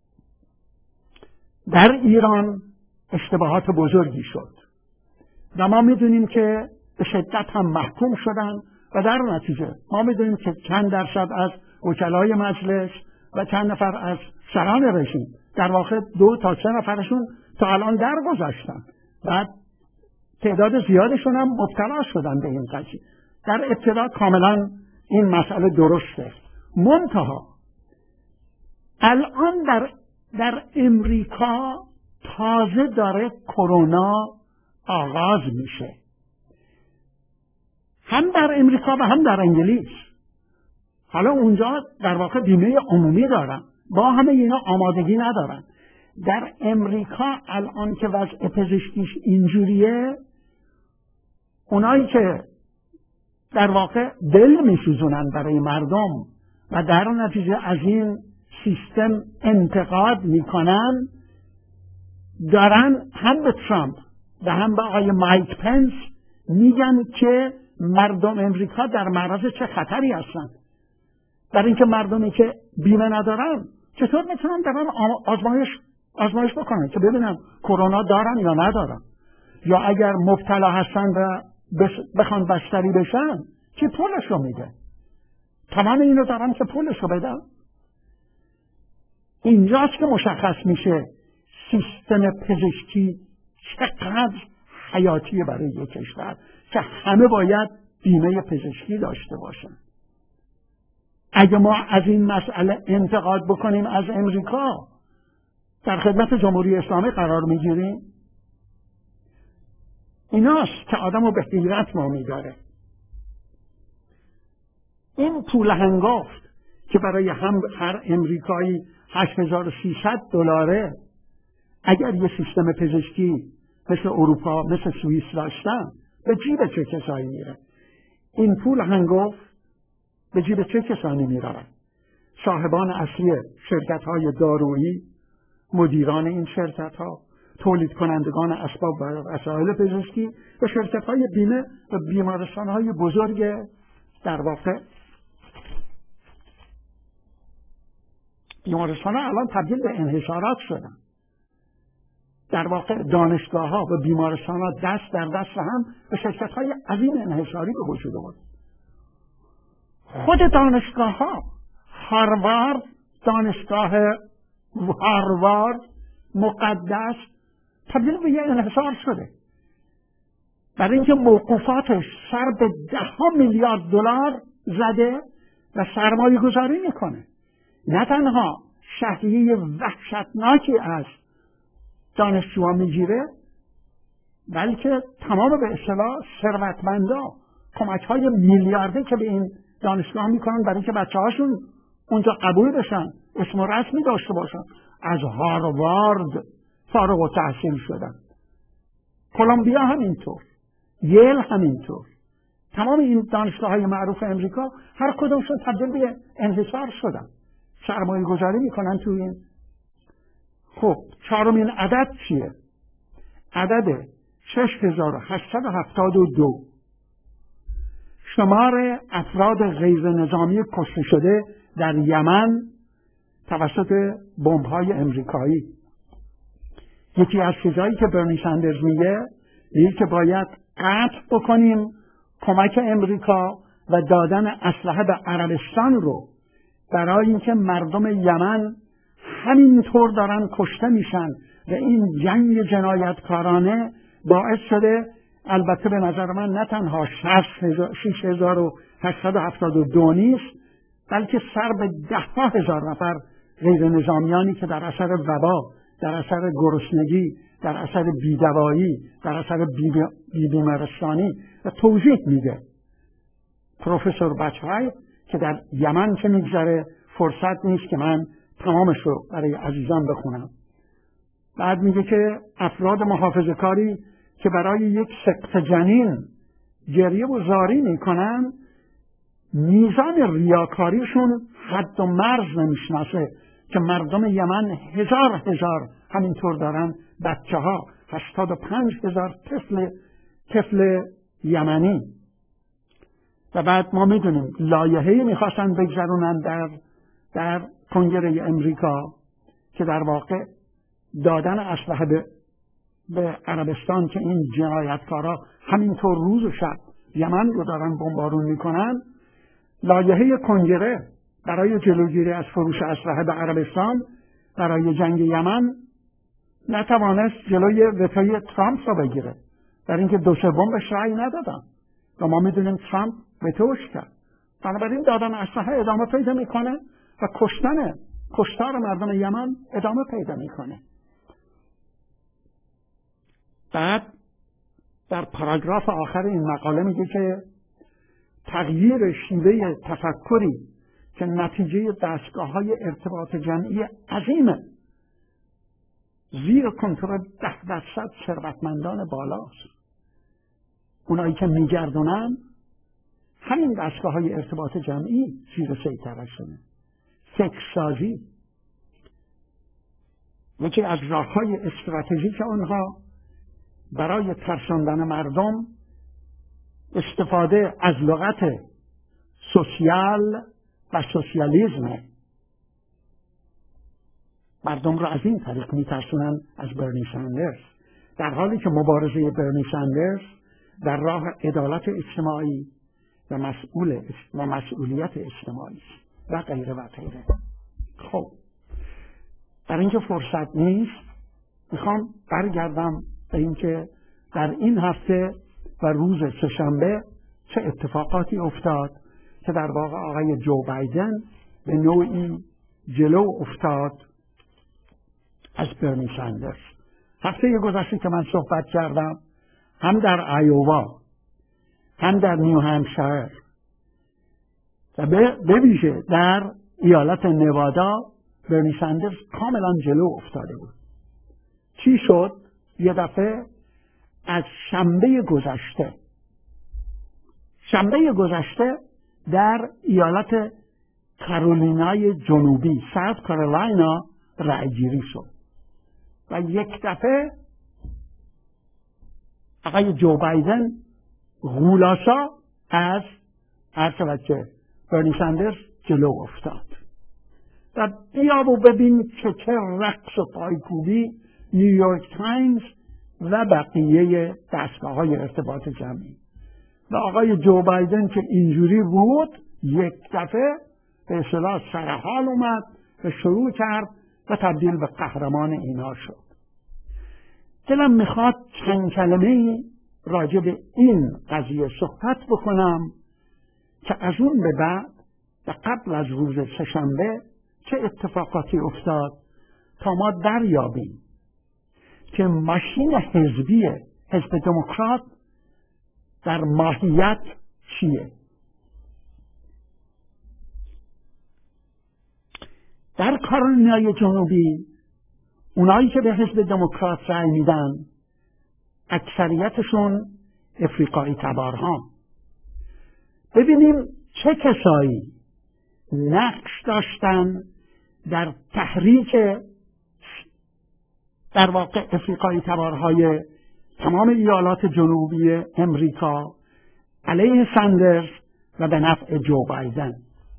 Speaker 1: در ایران اشتباهات بزرگی شد و ما میدونیم که به شدت هم محکوم شدن و در نتیجه ما میدونیم که چند درصد از وکلای مجلس و چند نفر از سران رژیم، در واقع 2 تا 3 نفرشون تا الان درگذشتن و تعداد زیادشون هم مبتلا شدن به این قضیه. در ابتدا کاملا این مسئله درسته، منتها الان در امریکا تازه داره کرونا آغاز میشه، هم در امریکا و هم در انگلیس. حالا اونجا در واقع بیمه عمومی دارن، با همه اینا آمادگی ندارن. در امریکا الان که وضع پزشکیش اینجوریه، اونایی که در واقع دل میسوزونن برای مردم و در نتیجه از این سیستم انتقاد میکنن، دارن هم به ترامپ و هم به آقای مایک پنس میگن که مردم امریکا در معرض چه خطری هستن. در اینکه مردمی که بیمه ندارن چطور میتونن برن آزمایش بکنن که ببینن کرونا دارن یا ندارن، یا اگر مبتلا هستن و بخوان بستری بشن که پولشو میده. تمام اینو دارن که پولشو بدن. اینجاست که مشخص میشه سیستم پزشکی چقدر حیاتیه برای یک کشور که همه باید بیمه پزشکی داشته باشن. اگه ما از این مسئله انتقاد بکنیم از امریکا، در خدمت جمهوری اسلامی قرار میگیریم. ایناست که آدمو به حیرت ما میداره. این پول هنگفت که برای هر امریکایی $8,300 اگر یه سیستم پزشکی مثل اروپا، مثل سوئیس داشتن، به جیب چه کسانی میره؟ این پول هنگفت به جیب چه کسانی میره؟ صاحبان اصلی شرکت‌های دارویی، مدیران این شرکت‌ها، تولید کنندگان اسباب و وسایل پزشکی و شرکت‌های بیمه و بیمارستان‌های بزرگ. در واقع بیمارستان‌ها الان تبدیل به انحصارات شدن. در واقع دانشگاه‌ها و بیمارستان‌ها دست در دست هم به شرکت‌های عظیم انحصاری به وجود آمد. خود دانشگاه‌ها، هاروارد دانشگاه هاروارد مقدس تبدیل به یه انحصار شده، برای اینکه موقوفاتش سر به 10 میلیارد دلار زده و سرمایه گذاری میکنه. نه تنها شهریه وحشتناکی از دانشجوها میگیره، بلکه تمام به اصطلاح ثروتمندا کمک‌های میلیاردی که به این دانشگاه میکنن برای اینکه بچه‌هاشون اونجا قبول بشن، اسم و رسمی داشته باشن، از هاروارد فارغ التحصیل شدن. کلمبیا همینطور، ییل همینطور. تمام این دانشگاه‌های معروف امریکا هر کدومشون تبدیل به انحصار شدن، سرمایه گذاری میکنن تو این. خب چهارمین عدد چیه؟ عدد 6872 شمار افراد غیر نظامی کشته شده در یمن توسط بمب‌های امریکایی. یکی از چیزایی که برنی سندرز میگه که باید قطع بکنیم کمک امریکا و دادن اسلحه به عربستان رو، برای اینکه مردم یمن همینطور دارن کشته میشن و این جنگ جنایتکارانه باعث شده، البته به نظر من نه تنها 6872 نیست، بلکه سر به 10,000 نفر غیر نظامیانی که در اثر وبا، در اثر گرسنگی، در اثر بیدوایی، در اثر بیمارستانی و توضیح میده پروفسور بچهای که در یمن چه میگذره فرصت نیست که من تمامش رو برای عزیزان بخونم. بعد میگه که افراد محافظه‌کاری که برای یک سقط جنین گریه و زاری میکنن، میزان ریاکاریشون حد و مرز نمیشناسه که مردم یمن هزار همینطور دارن، بچه ها 85,000 طفل یمنی. و بعد ما میدونیم لایحه‌ای میخواستن بگذرونن در کنگره امریکا که در واقع دادن اسلحه به عربستان که این جنایتکارا همینطور روز و شب یمن رو دارن بمبارون میکنن. لایحه کنگره برای جلوگیری از فروش اسلحه به عربستان برای جنگ یمن نتوانست جلوی وتوی ترامپ رو بگیره، در اینکه 2/3 بهش رأی ندادن و ما میدونیم ترامپ وتوش کرد. بنابراین دادن اسلحه ادامه پیدا میکنه و کشتار مردم یمن ادامه پیدا میکنه. بعد در پاراگراف آخر این مقاله میگه که تغییر شیوه تفکری که نتیجه دستگاه‌های ارتباط جمعی عظیمه زیر کنترل 10% ثروتمندان بالاست. اونایی که میگردونن همین دستگاه‌های ارتباط جمعی زیر سیطره‌شونه. فکرسازی یکی از راه‌های استراتژیک آنها برای ترساندن مردم استفاده از لغت سوسیال و سوسیالیسم. مردم را از این طریق میترسونن از برنی سندرز، در حالی که مبارزه برنی سندرز در راه عدالت اجتماعی و مسئولیت اجتماعی و غیره و غیره. خب در اینکه فرصت نیست میخوام برگردم به اینکه در این هفته و روز سه‌شنبه چه اتفاقاتی افتاد که در واقع آقای جو بایدن به نوعی جلو افتاد از برنی سندرز. هفته گذشته که من صحبت کردم هم در آیووا هم در نیو همشایر و به ویژه در ایالت نوادا برنی سندرز کاملا جلو افتاده بود. چی شد؟ یه دفعه از شنبه گذشته در ایالت کارولینای جنوبی ساوت کارولاینا رأیگیری شد و یک دفعه آقای جو بایدن غولاسا از که برنی سندرز جلو افتاد. و بیا و ببین چه رقص و پایکوبی نیویورک تایمز و بقیه دستگاه‌های ارتباط جمعی و آقای جو بایدن که اینجوری بود یک دفعه به اصطلاح سرحال اومد و شروع کرد و تبدیل به قهرمان اینا شد. دلم میخواد چند کلمه راجع به این قضیه صحبت بکنم که از اون به بعد و قبل از روز سه‌شنبه چه اتفاقاتی افتاد تا ما دریابیم که ماشین حزبی حزب دموکرات در ماهیت چیه. در کارولینای جنوبی اونایی که به حزب دموکرات رأی میدن اکثریتشون افریقایی تبارها. ببینیم چه کسایی نقش داشتن در تحریک در واقع افریقایی تبارهای تمام ایالات جنوبی امریکا علیه ساندرز و به نفع جو بایدن.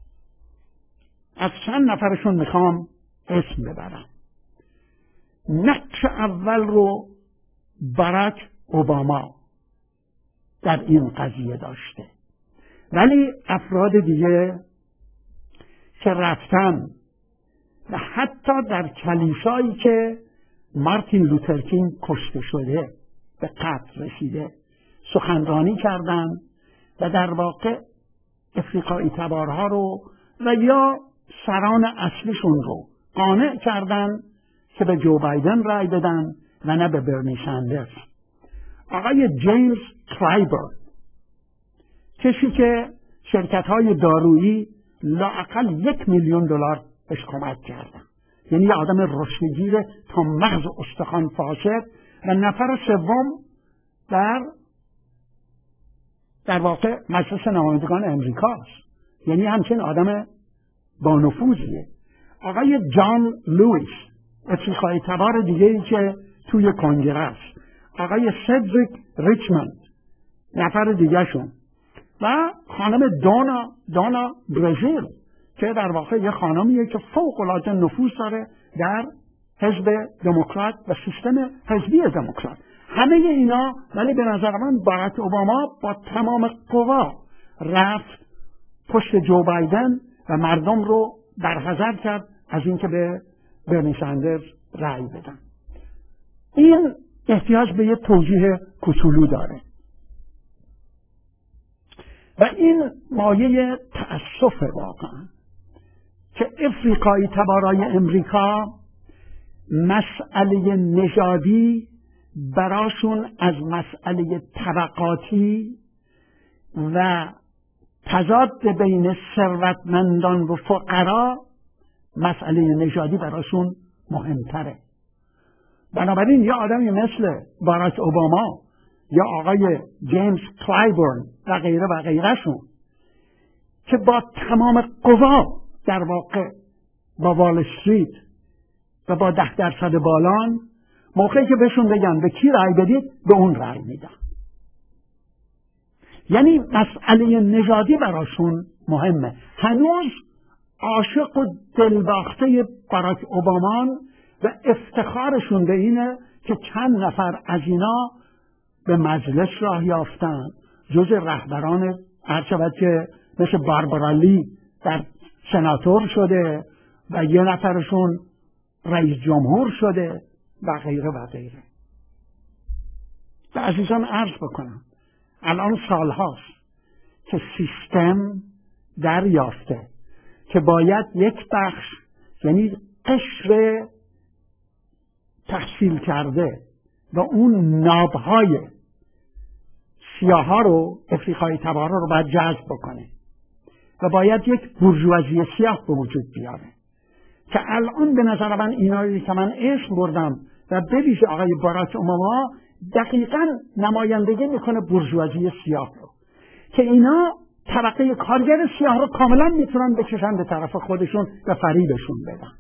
Speaker 1: از چند نفرشون میخوام اسم ببرم. نقش اول رو باراک اوباما در این قضیه داشته، ولی افراد دیگه که رفتن و حتی در کلیسایی که مارتین لوترکینگ کشته شده به قتل رسیده سخنرانی کردن و در واقع افریقایی تبارها رو و یا سران اصلیشون رو قانع کردن که به جو بایدن رای بدن و نه به برنی ساندرز. آقای جیمز کلایبرن، کسی که شرکت‌های دارویی لااقل $1,000,000 بهش کمک کردن، یعنی یه آدم رشدگیر تا مغز استخوان فاسد، و نفر سوم در واقع مجلس نمایندگان امریکاست، یعنی همچنین آدم با نفوذیه. آقای جان لوئیس، افریقایی تبار دیگه‌ای که توی کنگره است. آقای سدریک ریچموند، نفر دیگه شون، و خانم دانا برزیل که در واقع یه خانمیه که فوق‌العاده نفوذ داره در حزب دموکرات و سیستم حزبی دموکرات. همه اینا، ولی به نظر من باراک اوباما با تمام قوا رفت پشت جو بایدن و مردم رو برحذر کرد از اینکه به برنی ساندرز رأی بدن. این احتیاج به یه توضیح کوچولو داره و این مایه تأسف واقعا که افریقایی تبارای امریکا مسئله نژادی براشون از مسئله طبقاتی و تضاد بین ثروتمندان و فقرا، مسئله نژادی براشون مهمتره. بنابراین یه آدمی مثل باراک اوباما یا آقای جیمز کلایبرن و غیره و غیرشون که با تمام قوا در واقع با وال استریت و با 10% بالان، موقعی که بهشون بگن به کی رأی بدید به اون رأی میدن. یعنی مسئله نژادی براشون مهمه. هنوز عاشق و دلباخته باراک اوبامان و افتخارشون به اینه که چند نفر از اینا به مجلس راه یافتن، جز رهبران هرچند که مثل باربارا لی در سناتور شده و یه نفرشون رئیس جمهور شده و غیره و غیره. و عزیزان عرض بکنم الان سالهاست که سیستم دریافته که باید یک بخش، یعنی قشر تحصیل کرده و اون نابهای سیاها رو، افریقایی تبارها رو باید جذب بکنه و باید یک بورژوازی سیاه به وجود بیاره که الان به نظر من اینایی که من اسم بردم و به ویژه آقای باراک اوباما دقیقاً نمایندگی میکنه بورژوازی سیاه رو، که اینا طبقه کارگر سیاه رو کاملا میتونن بکشن به طرف خودشون و فریبشون بدن.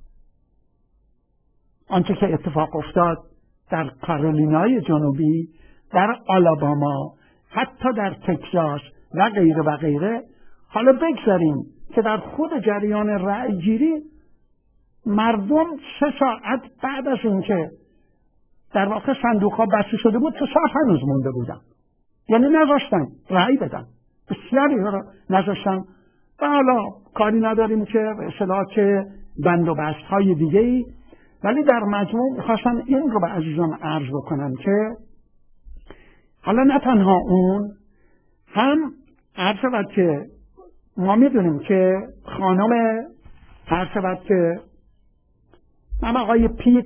Speaker 1: آنچه که اتفاق افتاد در کارولینای جنوبی، در آلاباما، حتی در تکساس و غیره و غیره. حالا بگذاریم که در خود جریان رأی گیری مردم 3 ساعت بعد از اینکه در واقع صندوق‌ها بسته شده بود 2 ساعت هنوز مونده بودن، یعنی نذاشتن رأی بدن، بسیاری رو نذاشتن. و حالا کاری نداریم که به اصطلاح که بند و بست‌های دیگه‌ای، ولی در مجموع می‌خواستم این رو به عزیزان عرض بکنم که حالا نه تنها اون، هم عرض شود که ما می‌دونیم که خانم عرض شود که هم آقای پیت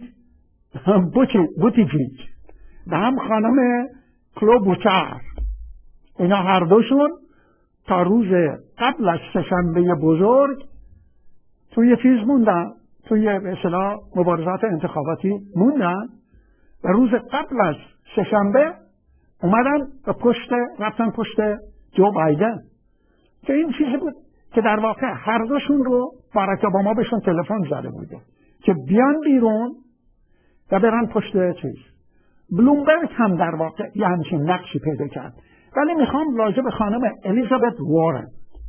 Speaker 1: بوتیجیج و هم خانم کلوبوچار، اینا هر دوشون تا روز قبل از سه‌شنبه بزرگ توی چیز موندن، توی به اصطلاح مبارزات انتخاباتی موندن و روز قبل از سه‌شنبه اومدن و رفتن پشت جو بایدن، که این چیزی بود که در واقع هر دوشون رو باراک اوباما بهشون تلفن زده بوده که بیان بیرون و برن پشت چیز. بلومبرگ هم در واقع یه همچین نقشی پیدا کرد. ولی میخوام راجع به خانم الیزابت وارن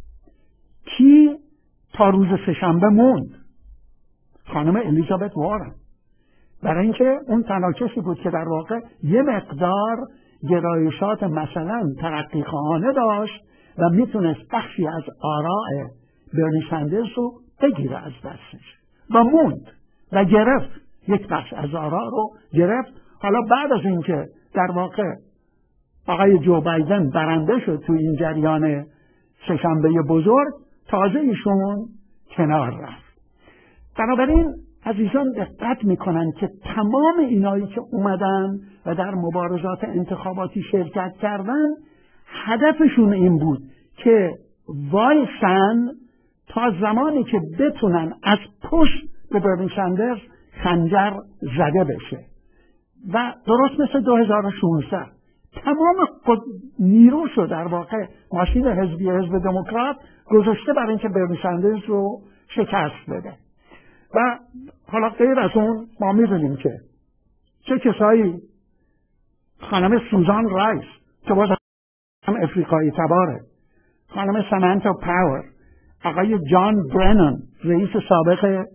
Speaker 1: کی تا روز سه‌شنبه موند. خانم الیزابت وارن برای اینکه اون تنها کسی بود که در واقع یه مقدار گرایشات مثلا ترقیخواهانه داشت و میتونست بخشی از آراء برنی سندرز رو بگیره از دستش و موند و گرفت، یک بخش از آراء رو گرفت. حالا بعد از اینکه در واقع آقای جو بایدن برنده شد تو این جریان سه‌شنبه بزرگ، تازه ایشون کنار رفت. بنابراین عزیزان دقت میکنن که تمام اینایی که اومدن و در مبارزات انتخاباتی شرکت کردن هدفشون این بود که وایسن تا زمانی که بتونن از پشت به برنی سندرز خنجر زده بشه و درست مثل 2016 تمام نیرو شد در واقع ماشین حزب دموکرات گذاشته برای اینکه برنی سندرز رو شکست بده. و حالا غیر از اون ما میدونیم که چه کسایی، خانم سوزان رایس که باز هم افریقایی تباره، خانم سامانتا پاور، آقای جان برنن رئیس سابق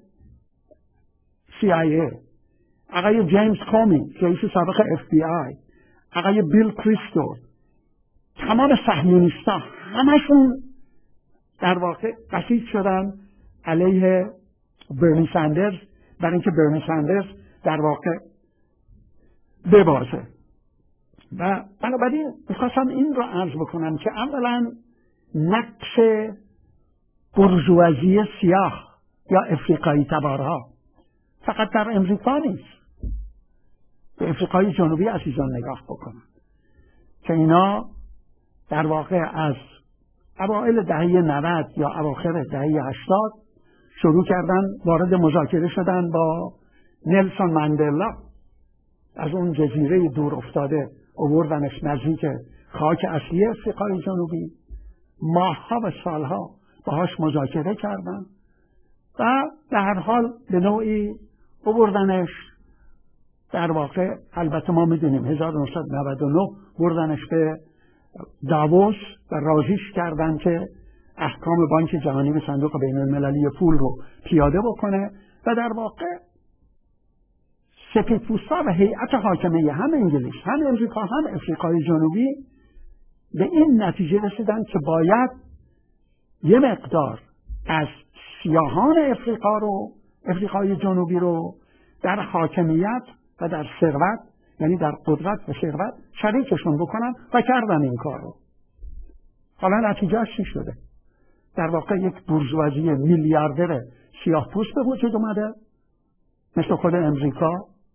Speaker 1: CIA، آقای جیمز کومی رئیس سابق FBI، آقای بیل کریستو، تمام صهیونیست‌ها همشون در واقع بسیج شدن علیه برنی سندرز برای اینکه برنی سندرز در واقع ببازه. و بنابراین میخواستم این رو عرض بکنم که اولا نقش برژوازی سیاه یا افریقایی تبارها فقط در امریکا نیست، به افریقای جنوبی عزیزان نگاه بکنن که اینا در واقع از اوائل دهه 90 یا اواخر دهه 80 شروع کردن وارد مذاکره شدن با نلسون ماندلا، از اون جزیره دور افتاده آوردنش نزدیک خاک اصلی افریقای جنوبی، ماهها و سالها باهاش مذاکره کردن و در هر حال به نوعی آوردنش در واقع، البته ما میدونیم 1999 بردنش به داووس و راضیش کردن که احکام بانک جهانی به صندوق بین المللی پول رو پیاده بکنه و در واقع سپیدپوستا و هیئت حاکمه هم انگلیس هم امریکا هم افریقای جنوبی به این نتیجه رسیدن که باید یه مقدار از سیاهان افریقای جنوبی رو در حاکمیت و در ثروت، یعنی در قدرت و ثروت شریکشون بکنن و کردن این کار رو. حالا نتیجهش چی شده؟ در واقع یک بورژوازی میلیاردر سیاه پوست به وجود اومده مثل خود امریکا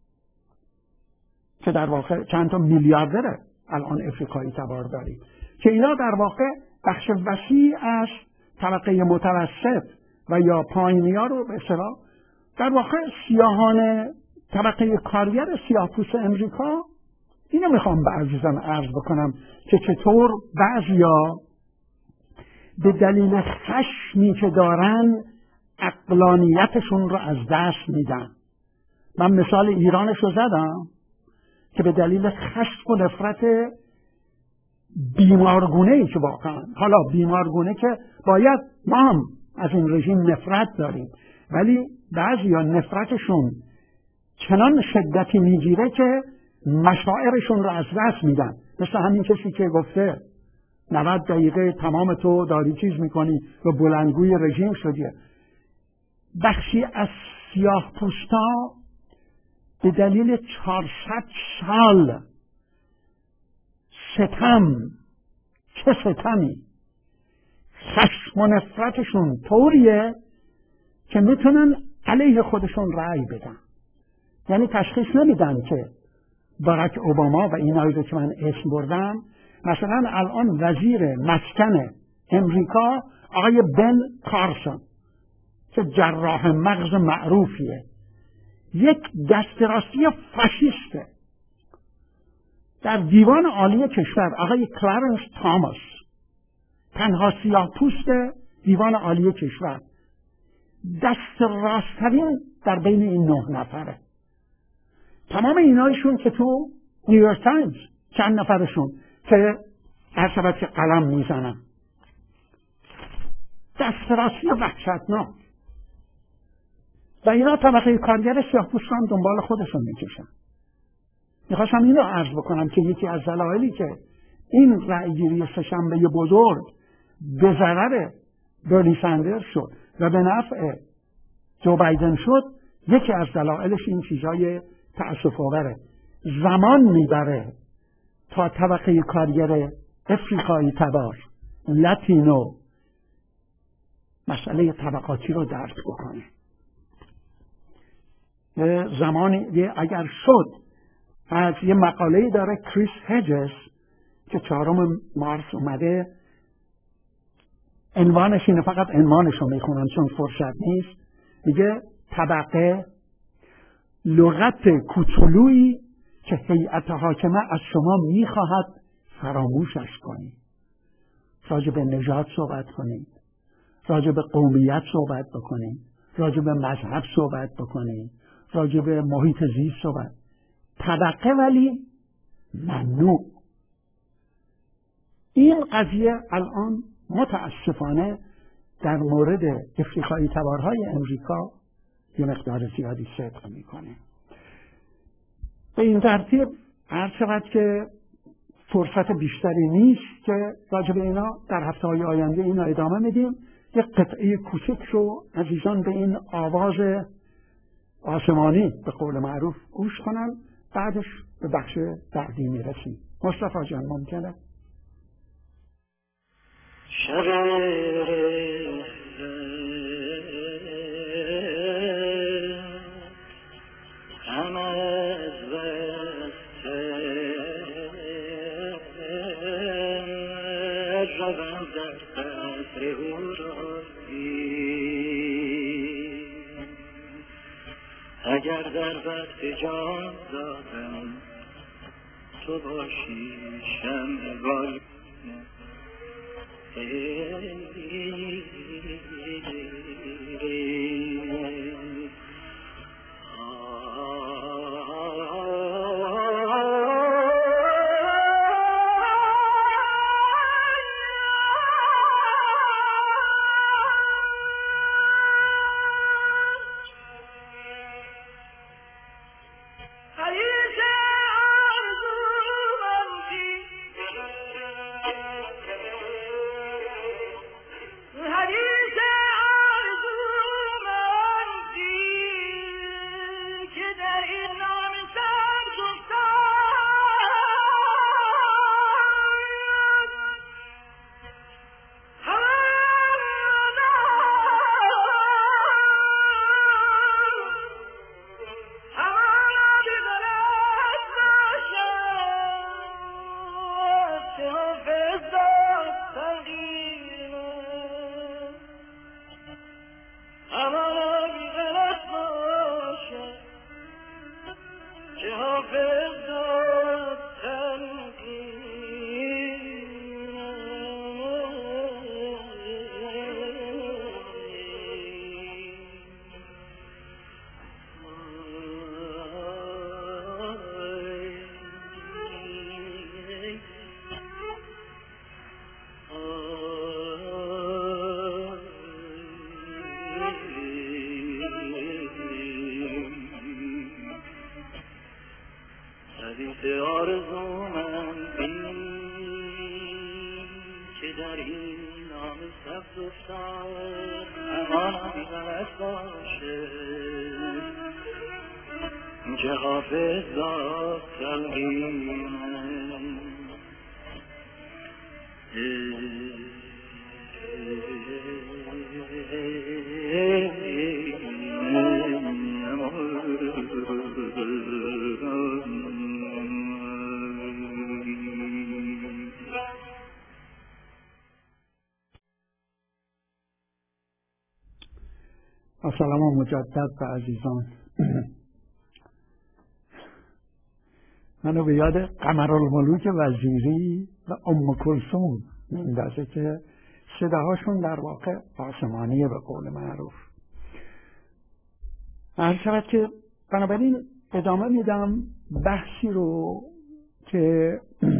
Speaker 1: که در واقع چند تا میلیاردر الان افریقایی تبار داریم که اینا در واقع بخش وسیع از طبقه متوسط و یا پایینیا رو به اصطلاح در واقع سیاهان طبقه کارگر سیاه پوست امریکا، اینو میخوام به عزیزان عرض بکنم که چطور بعضیا به دلیل خشمی که دارن عقلانیتشون رو از دست میدن. من مثال ایرانش رو زدم که به دلیل خشم و نفرت بیمارگونه‌ای که واقعا، حالا بیمارگونه که باید ما هم از این رژیم نفرت داریم، ولی بعضیا نفرتشون چنان شدتی میگیره که مشاعرشون رو از دست میدن، مثل همین کسی که گفته 90 دقیقه تمام تو داری چیز میکنی و بلندگوی رژیم شدی. بخشی از سیاه پوستا به دلیل 400 سال ستم، چه ستمی، خشم و نفرتشون طوریه که میتونن علیه خودشون رأی بدن. یعنی تشخیص نمیدن که باراک اوباما و اینایی رو که من اسم بردم، مثلا الان وزیر مسکن امریکا آقای بن کارسون که جراح مغز معروفیه، یک دست راستی فاشیسته. در دیوان عالی کشور آقای کلارنس تاماس، تنها سیاه پوست دیوان عالی کشور، دست راستترین در بین این 9 نفره. تمام اینایشون که تو نیویورک تایمز چند نفرشون که هر شبت که قلم میزنن، دست راستی وحشتناک. و اینا طبقه کارگر سیاه پوستان دنبال خودشون میکشن. میخواستم این رو عرض بکنم که یکی از دلایلی که این رأیگیری سه‌شنبه بزرگ به ضرر برنی سندرز شد و به نفع جو بایدن شد، یکی از دلایلش این چیزای تأسف آوره. زمان میبره تا طبقه کارگر افریقایی تبار، لاتینو، مسئله طبقاتی رو درک بکنه. زمانی اگر شد، از یه مقاله‌ای داره کریس هجز که 4 مارس اومده، عنوانش اینه، فقط عنوانش رو میخونم چون فرصت نیست. میگه طبقه لغت کوچولویی که هیئت حاکمه از شما میخواهد فراموشش کنید. راجع به نژاد صحبت کنید، راجع به قومیت صحبت بکنید، راجع به مذهب صحبت بکنید، راجع به محیط زیست صحبت. طبقه ولی ممنوع. این قضیه الان متاسفانه در مورد افریقایی تبارهای امریکا یه مقدار زیادی صدق میکنه. به این ترتیب هر چقدر که فرصت بیشتری نیست که راجع به اینا در هفته‌های آینده اینا ادامه میدیم. یک قطعه کوچک رو عزیزان به این آواز آسمانی به قول معروف گوش کنن، بعدش به بخش بعدی میرسیم. مصطفی جان ممکنه؟
Speaker 2: شب هم از وقت روم در قصر او رازی، اگر در وقت جان دادم تو باشی شمع بال آرزو من بین که در این نام سبز افتاد همانم بی‌غلط باشه که حافظ داد تلقینه
Speaker 1: سلام مجدد به عزیزان. منو به یاد قمرالملوک وزیری و ام کلثوم میندازه که صداهاشون در واقع آسمانیه به قول معروف. عرض شود که بنابراین ادامه میدم بحثی رو که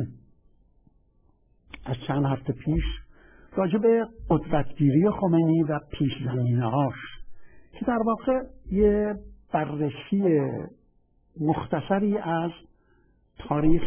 Speaker 1: از چند هفته پیش راجع به قدرتگیری خمینی و پیش زمینه‌هاش که در واقع یه بررسی مختصری از تاریخ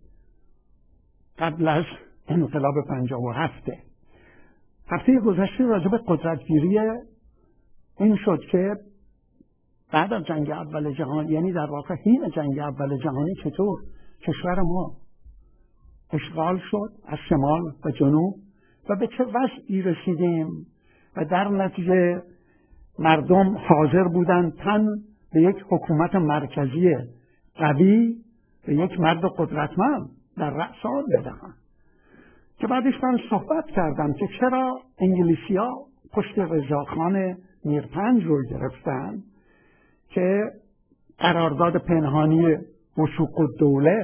Speaker 1: قبل از انقلاب 57 هفته گذشته راجع به قدرتگیری این شد که بعد از جنگ اول جهان، یعنی در واقع حین جنگ اول جهانی، چطور کشور ما اشغال شد از شمال و جنوب و به چه وضعی رسیدیم و در نتیجه مردم حاضر بودند تن به یک حکومت مرکزی قوی، به یک مرد قدرتمند در رأس آن بدهند. که بعدش من صحبت کردم که چرا انگلیسی‌ها پشت رضاخان میرپنج رو گرفتن که قرارداد پنهانی وثوق الدوله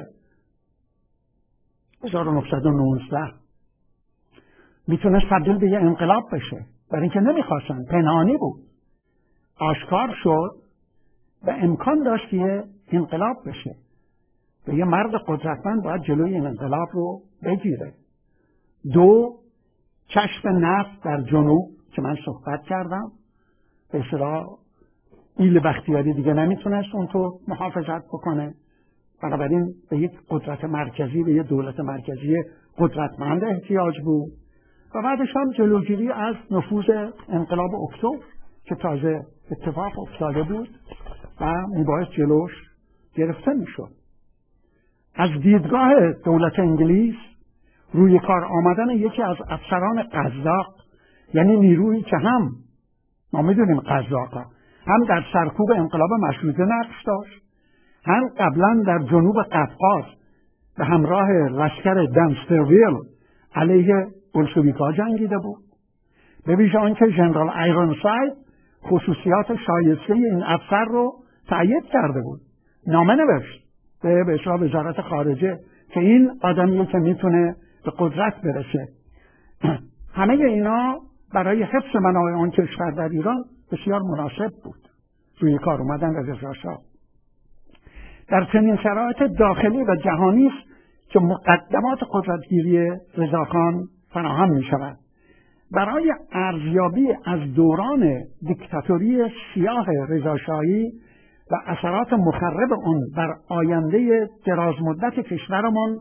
Speaker 1: 1919 میتونست تبدیل به یه انقلاب بشه، برای اینکه نمیخواستن، پنهانی بود، آشکار شد و امکان داشت که انقلاب بشه و یه مرد قدرتمند باید جلوی این انقلاب رو بگیره. دو، کشف نفت در جنوب که من صحبت کردم، به اصطلاح ایل بختیاری دیگه نمیتونست اونطور محافظت بکنه، بنابراین به یک قدرت مرکزی، به یک دولت مرکزی قدرتمند احتیاج بود. و بعدش هم جلوگیری از نفوذ انقلاب اکتبر که تازه اتفاق افتاده بود و میبایست جلوش گرفته میشد. از دیدگاه دولت انگلیس روی کار آمدن یکی از افسران قزاق، یعنی نیرویی که هم ما میدونیم قزاق‌ها هم در سرکوب انقلاب مشروطه نقش داشت، هم قبلا در جنوب قفقاز به همراه لشکر دنسترویل علیه بلشویک‌ها جنگیده بود. به ویژه آنکه ژنرال آیرونساید خصوصیات شایسته این افسر رو تأیید کرده بود، نامه نوشت به اصلاح وزارت خارجه که این آدمیه که میتونه به قدرت برسه. همه اینا برای حفظ منافع آن کشور در ایران بسیار مناسب بود، روی کار اومدن رضا شاه. در چنین شرایط داخلی و جهانی است که مقدمات قدرتگیری رضاخان فراهم می شود. برای ارزیابی از دوران دیکتاتوری سیاه رضاشاهی و اثرات مخرب آن بر آینده درازمدت کشورمان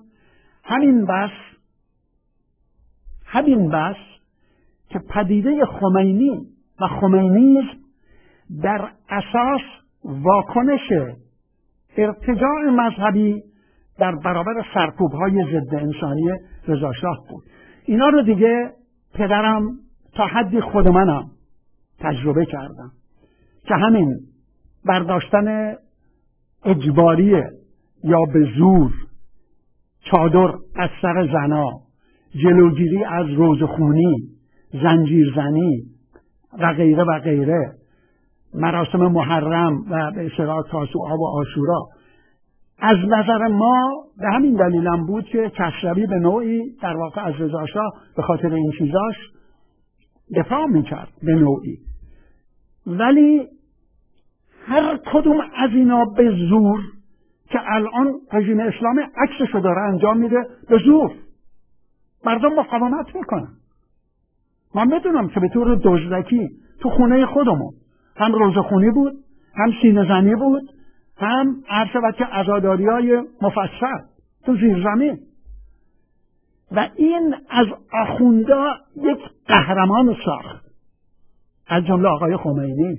Speaker 1: همین بس که پدیده خمینی و خمینیسم در اساس واکنش ارتجاع مذهبی در برابر سرکوب‌های ضد انسانی رضاشاه بود. اینا رو دیگه پدرم تا حدی خود منم تجربه کردم که همین برداشتن اجباری یا به زور چادر از سر زنا، جلوگیری از روزخونی، زنجیرزنی و غیره و غیره، مراسم محرم و به اصطلاح تاسوعا و عاشورا، از نظر ما به همین دلیلم بود که کشروی به نوعی در واقع از رضاشاه به خاطر این چیزاش دفاع میکرد به نوعی. ولی هر کدوم از اینا به زور که الان رژیم اسلامی عکسشو داره انجام میده، به زور مردم مقاومت میکنن. من میدونم که به طور دزدکی تو خونه خودمون هم روزخونی بود، هم سینه زنی بود، هم عرض شود که عزاداری‌های مفصل تو زیرزمین. و این از آخوندا یک قهرمان ساخت، از جمله آقای خمینی.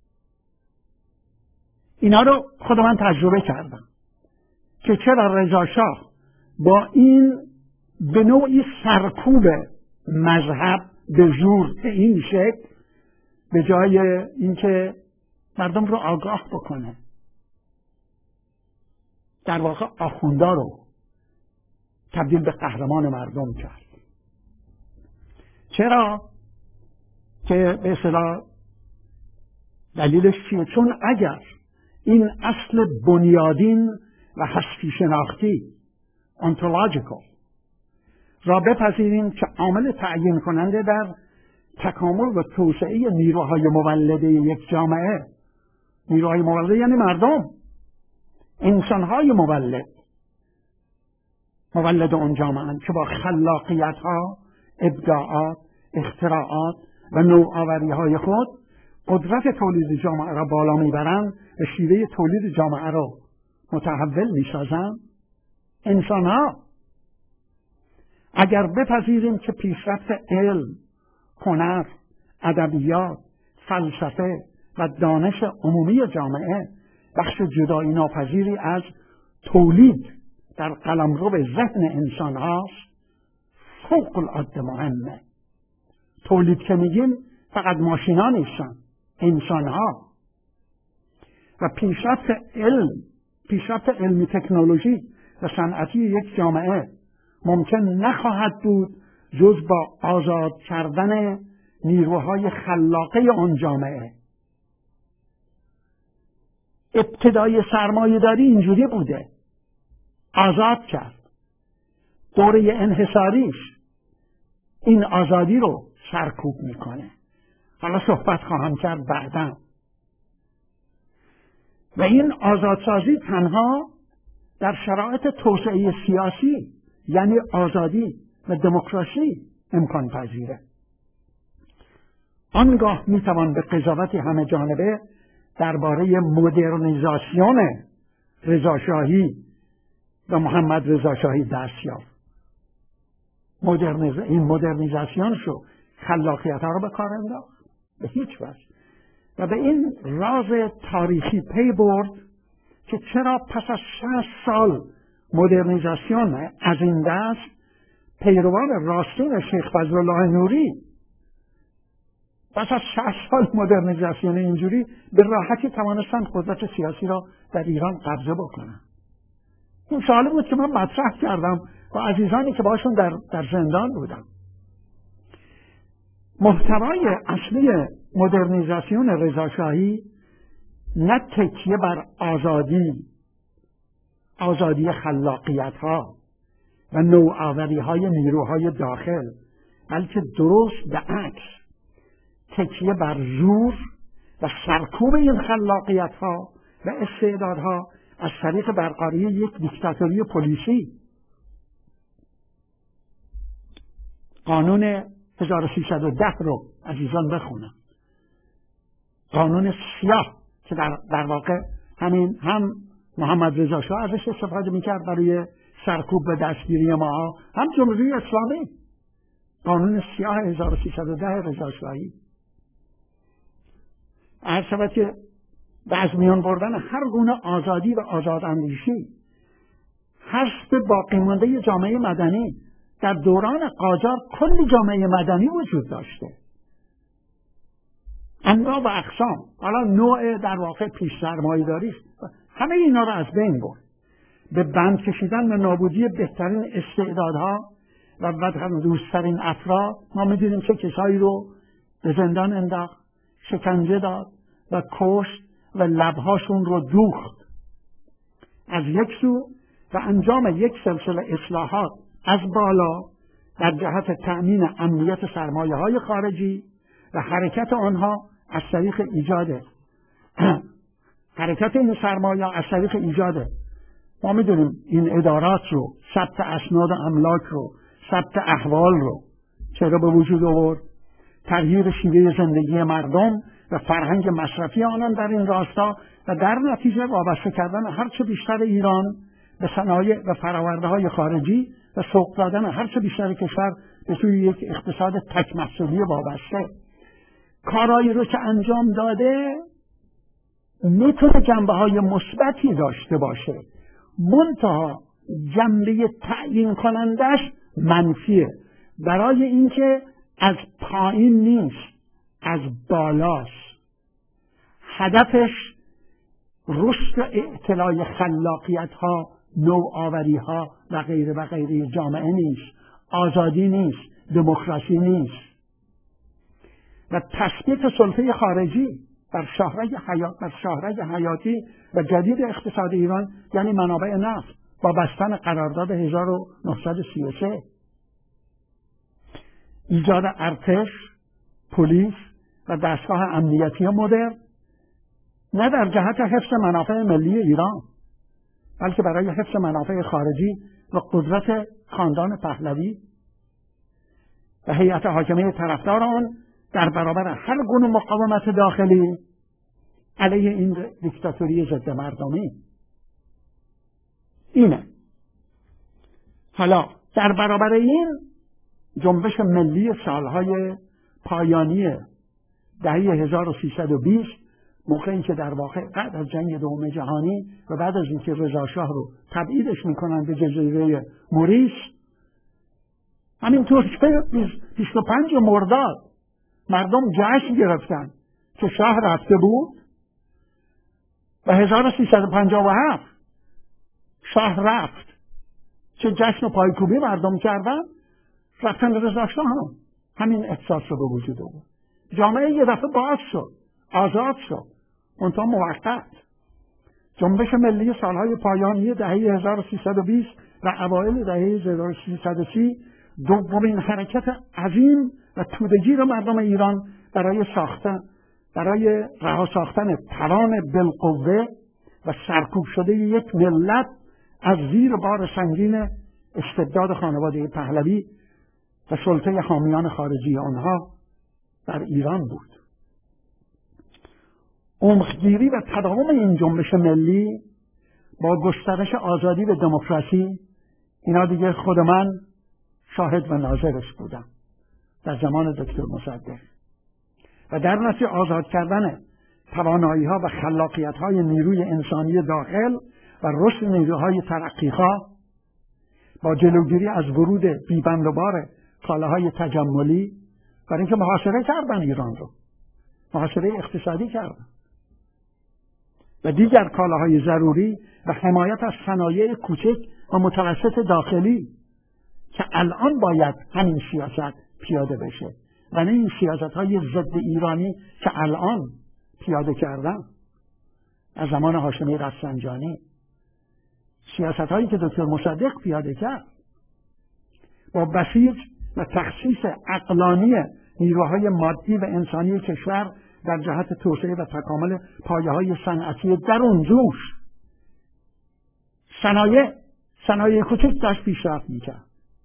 Speaker 1: اینا رو خود من تجربه کردم که چرا رضا شاه با این به نوعی سرکوب مذهب به زور به این شکل، به جای اینکه مردم رو آگاه بکنه، در واقع آخوندا رو تبدیل به قهرمان مردم کرد. چرا؟ که به اصطلاح دلیلش چیه؟ چون اگر این اصل بنیادین و هستی شناختی ontological را بپذیریم که عامل تعیین کننده در تکامل و توسعه نیروهای مولده یک جامعه، نیروهای مولده یعنی مردم، انسانهای مولد اون جامعه که با خلاقیت ها، ابداعات، اختراعات و نوآوری های خود قدرت تولید جامعه را بالا میبرند و شیوه تولید جامعه را متحول میسازند. انسان ها اگر بپذیریم که پیشرفت علم، هنر، ادبیات، فلسفه و دانش عمومی جامعه بخش جدایی ناپذیری از تولید در قلمرو ذهن انسان هاست، فوق العاده مهمه. تولید که میگیم فقط ماشینا نیستن، انسان ها. و پیشرفت علمی، تکنولوژی و صنعتی یک جامعه ممکن نخواهد بود جز با آزاد کردن نیروهای خلاقه آن جامعه. ابتدای سرمایه‌داری اینجوری بوده، آزاد کرد. دوره انحصاریش این آزادی رو سرکوب میکنه. حالا صحبت خواهم کرد بعداً. و این آزادسازی تنها در شرایط توسعه سیاسی یعنی آزادی و دموکراسی امکان پذیره. آنگاه میتوان به قضاوت همه جانبه درباره مدرنیزاسیون رضاشاهی و محمد رضا شاهی دست یافت. این مدرنیزاسیون شو خلاقیت ها رو به کار انداخت به هیچ وجه و به این راز تاریخی پی برد که چرا پس از 60 سال مدرنیزاسیون از این دست پیروان راستین شیخ فضلالله نوری پس از 60 سال مدرنیزاسیون اینجوری به راحتی توانستند قدرت سیاسی را در ایران قبضه بکنن. این سوالی بود که من مطرح کردم با عزیزانی که باشون در زندان بودم. محتوای اصلی مدرنیزاسیون رضاشاهی نه تکیه بر آزادی خلاقیت ها و نوآوری های نیروهای داخل، بلکه درست به عکس تکیه بر زور و سرکوب این خلاقیت ها و استعدادها از طریق برقراری یک دیکتاتوری پلیسی. قانون 1310 رو عزیزان بخونن، قانون سیاه که در واقع هم محمد رضا شاه ازش استفاده میکرد برای سرکوب و دستگیری ما، هم جمهوری اسلامی. قانون سیاه 1310 رضا شاهی عرض شود که به از میان بردن هر گونه آزادی و آزاداندیشی، حذف باقی مانده جامعه مدنی. در دوران قاجار کلی جامعه مدنی وجود داشته، انواع و اقسام. حالا نوع در واقع پیش سرمایه‌داری همه اینا رو از بین برد. به بند کشیدن و نابودی بهترین استعدادها و وطن‌دوست‌ترین افراد ما می‌دونیم چه کسایی رو به زندان انداخت، شکنجه داد و کشت و لبهاشون رو دوخت. از یک سو و انجام یک سلسله اصلاحات از بالا در جهت تأمین امنیت سرمایه‌های خارجی و حرکت آنها از طریق حرکت این سرمایه از طریق ایجاد ما میدونیم این ادارات رو، ثبت اسناد و املاک رو، ثبت احوال رو چرا به وجود آورد؟ تغییر شیوه زندگی مردم و فرهنگ مصرفی آنان در این راستا و در نتیجه وابسته کردن هرچه بیشتر ایران به صنایع و فرآورده‌های خارجی و سوق دادن هر چه بیشتر کشور به سوی یک اقتصاد تک محصولی وابسته. کارایی رو که انجام داده میتونه جنبه‌های مثبتی داشته باشه، منتها جنبه تعیین کنندش منفیه، برای اینکه از پایین نیست، از بالاست. هدفش رشد و اطلاع خلاقیت‌ها، نوآوری‌ها و غیره و غیره جامعه نیست، آزادی نیست، دموکراسی نیست. و تثبیت سلطه خارجی بر شاهرگ حیاتی و جدید اقتصاد ایران یعنی منابع نفت با بستن قرارداد 1933. ایجاد ارتش، پلیس و دستگاه امنیتی مدرن، نه در جهت حفظ منافع ملی ایران بلکه برای حفظ منافع خارجی و قدرت خاندان پهلوی و هیئت حاکمه طرفدار آن در برابر هر گونه مقاومت داخلی علیه این دیکتاتوری ضد مردمی. اینه. حالا در برابر این جنبش ملی سالهای پایانی دهه 1320، موقعی که در واقع بعد از جنگ دوم جهانی و بعد از اینکه رضا شاه رو تبعیدش میکنن به جزیره موریس، همینطور که 25 مرداد مردم جشن گرفتن که شاه رفته بود و 1357 شاه رفت، چه جشن و پایکوبی مردم کردن، رفتن رضا شاه هم همین احساس رو به وجود آورد. جامعه یه دفعه باز شد، آزاد شد، منتها موقت. جنبش ملی سالهای پایانی دهه 1320 و اوایل دهه 1330 دومین حرکت عظیم و توده‌گیر مردم ایران برای رها ساختن توان بالقوه و سرکوب شده یک ملت از زیر بار سنگین استبداد خانواده پهلوی و سلطه حامیان خارجی آنها در ایران بود. عمقگیری و تداوم این جنبش ملی با گسترش آزادی و دموکراسی، اینا دیگه خود من شاهد و ناظرش بودم در زمان دکتر مصدق، و در نتیجه آزاد کردن توانایی‌ها و خلاقیت‌های نیروی انسانی داخل و رشد نیروهای ترقی‌خواه با جلوگیری از ورود بی‌بندوبار کالاهای تجملی، برای اینکه محاصره کردن ایران رو، محاصره اقتصادی کردن، و دیگر کالاهای ضروری و حمایت از صنایع کوچک و متوسط داخلی که الان باید همین سیاست پیاده بشه و نه این سیاست‌های ضد ایرانی که الان پیاده کردن از زمان هاشمی رفسنجانی، سیاست‌هایی که دکتر مصدق پیاده کرد با بسیج و تخصیص عقلانی نیروهای مادی و انسانی کشور در جهت توسعه و تکامل پایه‌های صنعتی درون جوش. صنایع کوچک داشت پیشرفت می‌کرد.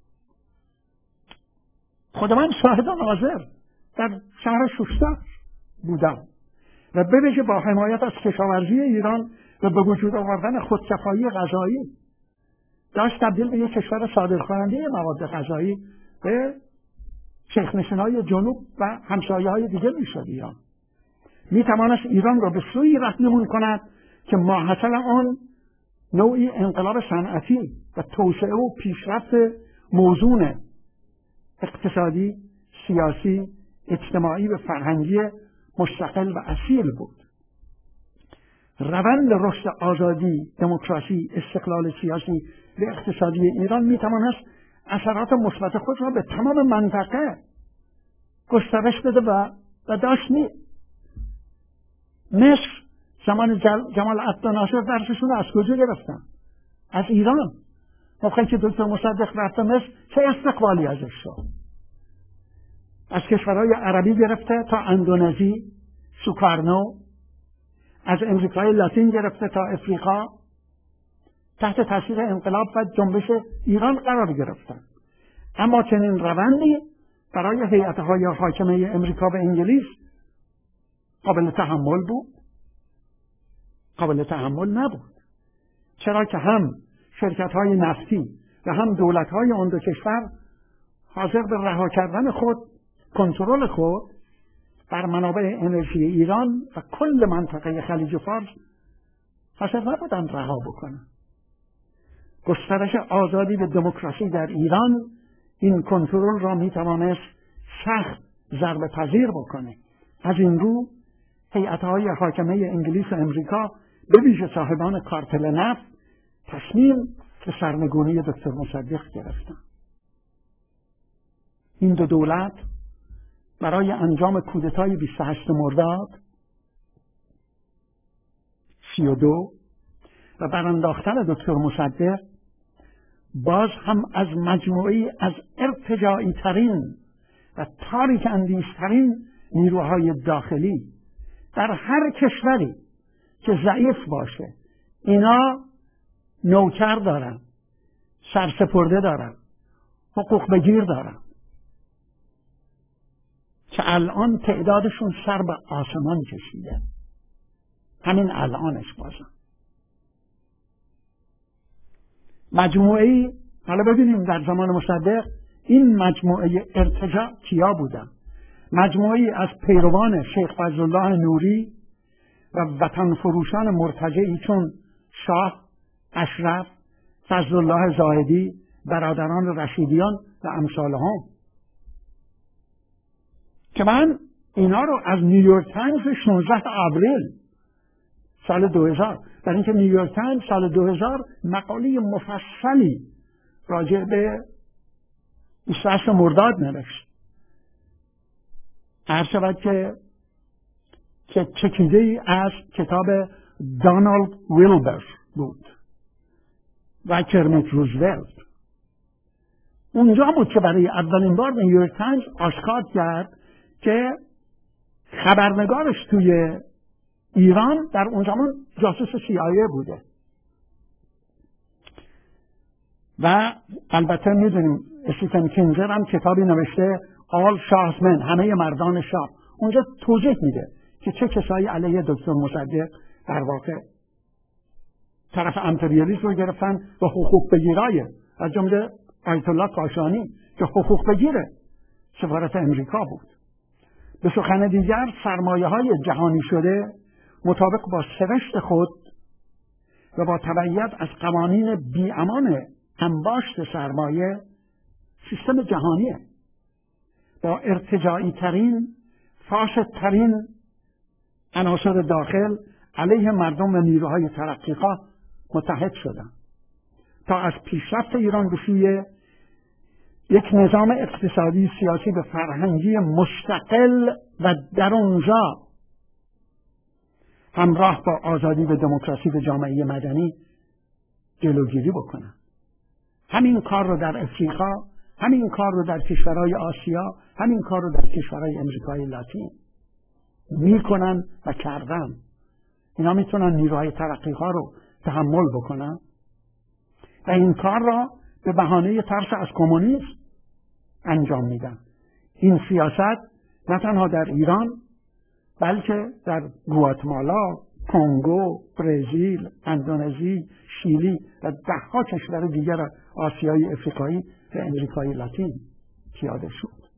Speaker 1: خود من شاهد و ناظر در شهر شوشتر بودم و به ویژه با حمایت از کشاورزی ایران و به وجود آوردن خودکفایی غذایی داشت تبدیل به یک کشور صادرکننده مواد غذایی به شیخ‌نشین‌های جنوب و همسایه‌های دیگه می‌شد. ایران می‌توانست ایران را به سوی رهنمون کند که ماحصل آن نوعی انقلاب صنعتی و توسعه و پیشرفت موزون اقتصادی، سیاسی، اجتماعی و فرهنگی مستقل و اصیل بود. روند رشد آزادی، دموکراسی، استقلال سیاسی و اقتصادی ایران می‌توانست اثرات مثبت خود را به تمام منطقه گسترش بده و داشت مصر زمان جمال عبدالناصر درسشون از کجا گرفتن؟ از ایران. موقعی که دکتر مصدق رفت مصر چه استقبالی ازش شد؟ از کشورهای عربی گرفته تا اندونزی، سوکارنو، از امریکای لاتین گرفته تا افریقا، تحت تاثیر انقلاب و جنبش ایران قرار گرفتن. اما چنین روندی برای هیئت‌های حاکمه امریکا و انگلیس قابل تحمل بود؟ قابل تحمل نبود. چرا که هم شرکت‌های نفتی و هم دولت‌های آن دو کشور حاضر به رها کردن خود، کنترل خود بر منابع انرژی ایران و کل منطقه خلیج فارس حاضر نبودند رها بکنند. گسترش آزادی و دموکراسی در ایران این کنترل را میتوانست سخت ضربه پذیر بکنه. از این رو هیئت‌های حاکمه انگلیس و امریکا به ویژه صاحبان کارتل نفت تصمیم به سرنگونی دکتر مصدق گرفتند. این دو دولت برای انجام کودتای 28 مرداد 32 و برانداختن دکتر مصدق باز هم از مجموعی از ارتجاعی ترین و تاریک اندیشترین نیروهای داخلی در هر کشوری که ضعیف باشه، اینا نوکر دارن، سرسپرده دارن، حقوق بگیر دارن که الان تعدادشون سر به آسمان کشیده. همین الانش بازم مجموعی، حالا ببینیم در زمان مصدق این مجموعه ارتجاع کیا بودن؟ مجموعی از پیروان شیخ فضلالله نوری و وطن فروشان مرتجعی چون شاه، اشرف، فضلالله زاهدی، برادران رشیدیان و امثالهم که من اینا رو از نیویورک تایمز 16 آوریل سال 2000، در اینکه نیویورک تایمز سال 2000 مقاله مفصلی راجع به 28 مرداد نوشت. عرض شود که چکیده ای از کتاب دانالد ویلبر بود و کرمیت روزولت. اونجا بود که برای اولین بار نیویورک تایمز آشکار کرد که خبرنگارش توی ایران در اون زمان جاسوس CIA بوده. و البته میدونیم استیفن کینزر هم کتابی نوشته آل شاهزمن، همه مردان شاه. اونجا توضیح میده که چه کسایی علیه دکتر مصدق در واقع طرف امپریالیسم رو گرفتن و حقوق بگیرای، از جمله آیت الله کاشانی که حقوق بگیره سفارت امریکا بود. به سخن دیگر سرمایه های جهانی شده مطابق با سرشت خود و با تبعیت از قوانین بی‌امان انباشت سرمایه سیستم جهانیه با ارتجاعی ترین، فاسد ترین عناصر داخل علیه مردم و نیروهای ترقیخواه متحد شدن تا از پیشرفت ایران به سوی یک نظام اقتصادی سیاسی و فرهنگی مستقل و در اونجا همراه با آزادی و دموکراسی و جامعه مدنی جلوگیری بکنن. همین کار رو در افریقا، همین کار رو در کشورهای آسیا، همین کار رو در کشورهای امریکای لاتین میکنن و کردن. اینا میتونن نیروهای ترقی‌ها رو تحمل بکنن و این کار را به بهانه ترس از کمونیسم انجام میدن. این سیاست نه تنها در ایران بلکه در گواتمالا، کنگو، برزیل، اندونزی، شیلی و دهها کشور دیگر آسیای افریقایی و امریکای لاتین پیاده شد.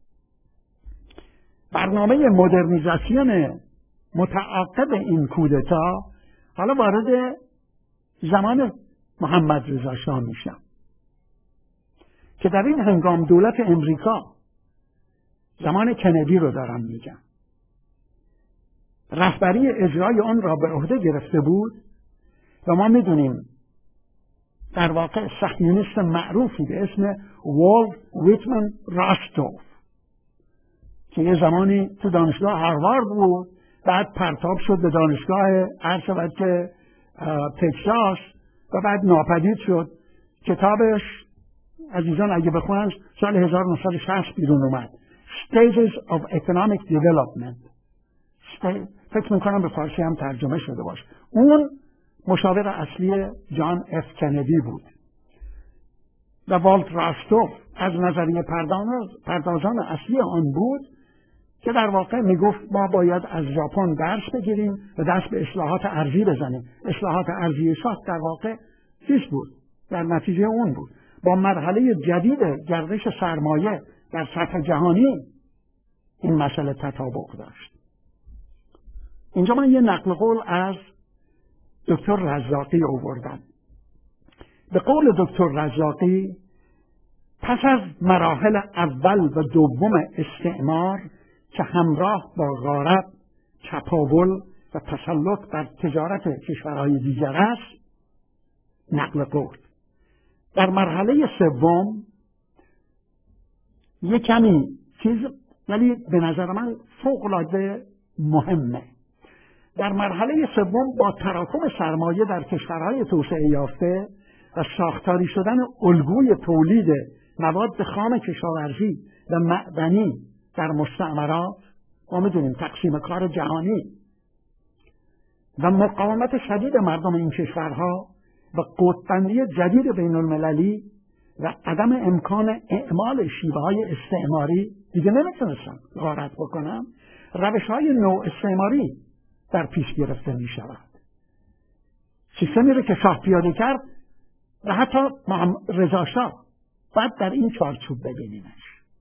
Speaker 1: برنامه مدرنیزاسیون متعاقب این کودتا حالا وارد زمان محمد رضا شاه میشم که در این هنگام دولت امریکا، زمان کندی رو دارم میگم، رهبری اجرای آن را به عهده گرفته بود و ما میدونیم در واقع صهیونیست معروفی به اسم والت ویتمن راستوف که یه زمانی تو دانشگاه هاروارد بود، بعد پرتاب شد به دانشگاه عرض که تکساس و بعد ناپدید شد. کتابش عزیزان اگه بخونن سال 1960 بیرون اومد، Stages of Economic Development. فکر میکنم به فارسی هم ترجمه شده باشه. اون مشاور اصلی جان اف کندی بود و والت راستوف از نظریه پردازان اصلی آن بود که در واقع میگفت ما باید از ژاپن درس بگیریم و دست به اصلاحات ارضی بزنیم. اصلاحات ارضی شاه در واقع چیز بود، در نتیجه اون بود. با مرحله جدید گردش سرمایه در سطح جهانی این مسئله تطابق داشت. اینجا من یه نقل قول از دکتر رزاقی آوردم. به قول دکتر رزاقی پس از مراحل اول و دوم استعمار که همراه با غارت، چپاول و تسلط بر تجارت کشورهای دیگر است، نقل قول در مرحله سوم یک کمی چیز ولی به نظر من فوق‌العاده مهمه. در مرحله سوم با تراکم سرمایه در کشورهای توسعه یافته و ساختاری شدن الگوی تولید مواد خام کشاورزی و معدنی در مستعمرات، ما می‌دونیم تقسیم کار جهانی و مقاومت شدید مردم این کشورها و قطب‌بندی جدید بین المللی و عدم امکان اعمال شیوه‌های استعماری، دیگه نمیتونستن غارت بکنن، روش‌های نو استعماری در پیش گرفته می شود. سیستمی رو که شاه پیاده کرد و حتی رضا شاه باید در این چارچوب ببینیمش.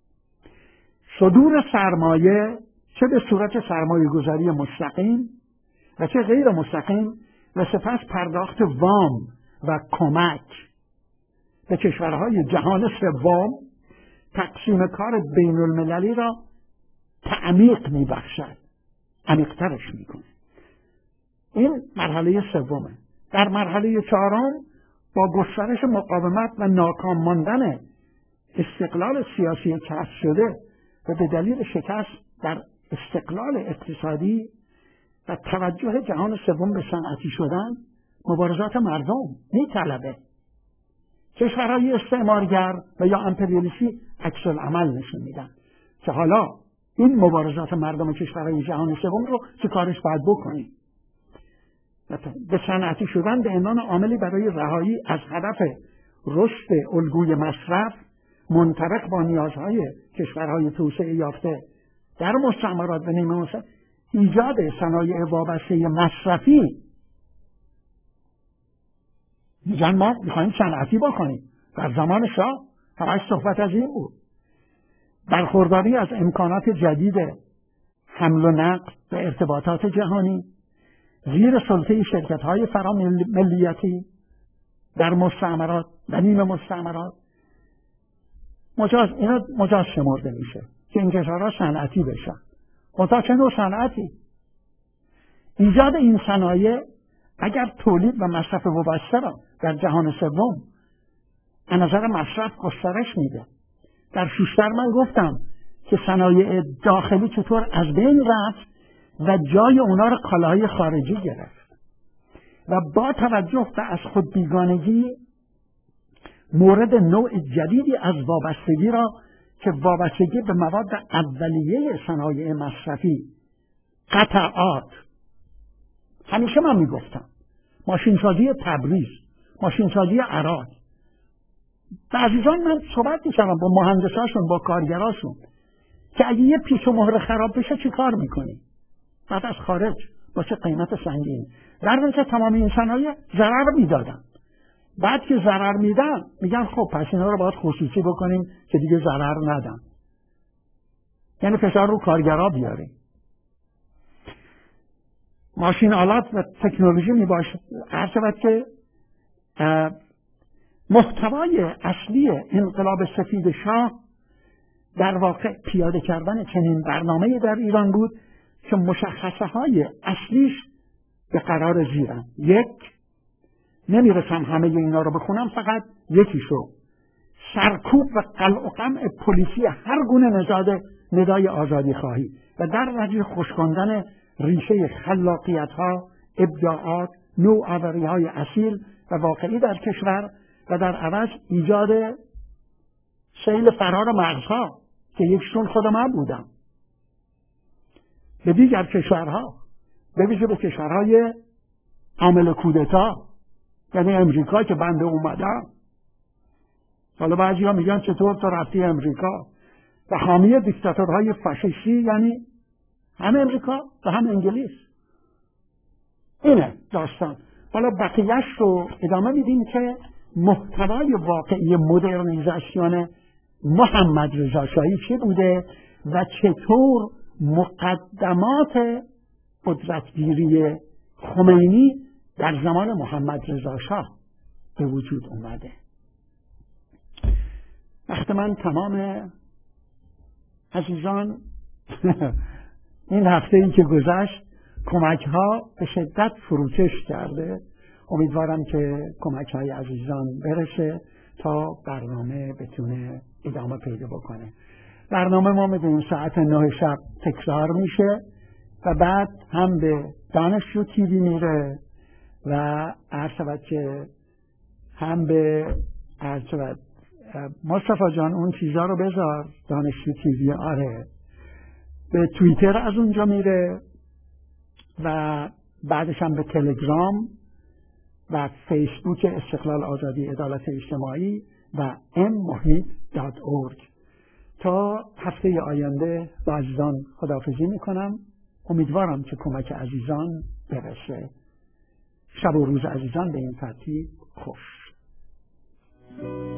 Speaker 1: صدور سرمایه چه به صورت سرمایه گذاری مستقیم و چه غیر مستقیم و سپس پرداخت وام و کمک به کشورهای جهان سوم تقسیم کار بین المللی را تعمیق می بخشد، عمیق‌ترش می کنه. این مرحله سومه. در مرحله چهارم با گسترش مقاومت و ناکام ماندن استقلال سیاسی کسب شده و به دلیل شکست در استقلال اقتصادی و توجه جهان سوم به صنعتی شدن، مبارزات مردم می‌طلبه. کشورهای استعمارگر و یا امپریالیستی عکس العمل نشون میدن که حالا این مبارزات مردم کشورهای جهان سوم رو چه کارش باید بکنیم. به صنعتی شدن به عنوان عاملی برای رهایی از هدف رشد الگوی مصرف منطبق با نیازهای کشورهای توسعه یافته در مستعمرات و نیمه مستعمرات، ایجاد صنایع وابسته مصرفی. میگن ما میخوایم صنعتی بکنیم. در زمان شاه همش صحبت از این بود. برخورداری از امکانات جدید حمل و نقل و ارتباطات جهانی زیر سلطه شرکت‌های فراملیتی در مستعمرات و نیمه مستعمرات مجاز شمرده میشه که این کشورها صنعتی بشن. منتها چه نوع صنعتی؟ ایجاد این صنایع اگر تولید و مصرف وابسته را در جهان سوم از نظر مصرف گسترش میده. در شوشتر من گفتم که صنایع داخلی چطور از بین رفت و جای اونا رو کالاهای خارجی گرفت و با توجه به از خود بیگانگی مورد نوع جدیدی از وابستگی را که وابستگی به مواد اولیه صنایع مصرفی، قطعات. همیشه من میگفتم ماشینسازی تبریز، ماشینسازی عراق. بعضی‌جان من صحبت می‌کردم با مهندساشون، با کارگراشون که اگه یه پیچ و مهره خراب بشه چی کار میکنی؟ بعد از خارج با چه قیمت سنگین. در حالی که تمام این صنایع ضرر میدادن. بعد که ضرر میدن میگن خب پس اینا رو باید خصوصی بکنیم که دیگه ضرر ندن. یعنی فشار رو کارگرها بیاریم. ماشین آلات و تکنولوژی میباشه. هر شود که محتوای اصلی انقلاب سفید شاه در واقع پیاده کردن چنین برنامه‌ای در ایران بود که مشخصه های اصلیش به قرار زیرن. یک، نمیرسم همه اینا رو بخونم، فقط یکیشو: سرکوب و قلع و قمع پلیسی هر گونه ندای آزادی خواهی و در نتیجه خشکاندن ریشه خلاقیت ها، ابداعات، نوآوری های اصیل و واقعی در کشور و در عوض ایجاد سیل فرار مغزها که یکشون خود من بودم به دیگر کشورها، به ویژه به کشورهای عامل کودتا، یعنی امریکا که بنده اومدم. حالا بعضی ها میگن چطور تو رفتی امریکا؟ و حامی دیکتاتورهای فاشیستی، یعنی هم امریکا و هم انگلیس. اینه داستان. حالا بقیهش رو ادامه میدیم که محتوای واقعی مدرنیزاسیون محمد رضا شاهی چه بوده و چطور مقدمات قدرتگیری خمینی در زمان محمد رضا شاه به وجود اومده. وقت من تمام عزیزان. این هفته ای که گذشت کمک ها به شدت فروکش کرده. امیدوارم که کمک های عزیزان برسه تا برنامه بتونه ادامه پیدا بکنه. برنامه ما میدونیم ساعت 9 شب تکرار میشه و بعد هم به دانشجو تیوی میره و عرض که هم به مصطفی جان اون چیزا رو بذار دانشجو تیوی. آره، به توییتر از اونجا میره و بعدش هم به تلگرام و فیسبوک استقلال آزادی عدالت اجتماعی و mmohit.org. تا هفته آینده با عزیزان خداحافظی میکنم. امیدوارم که کمک عزیزان برسه. شب و روز عزیزان به این ترتیب خوش.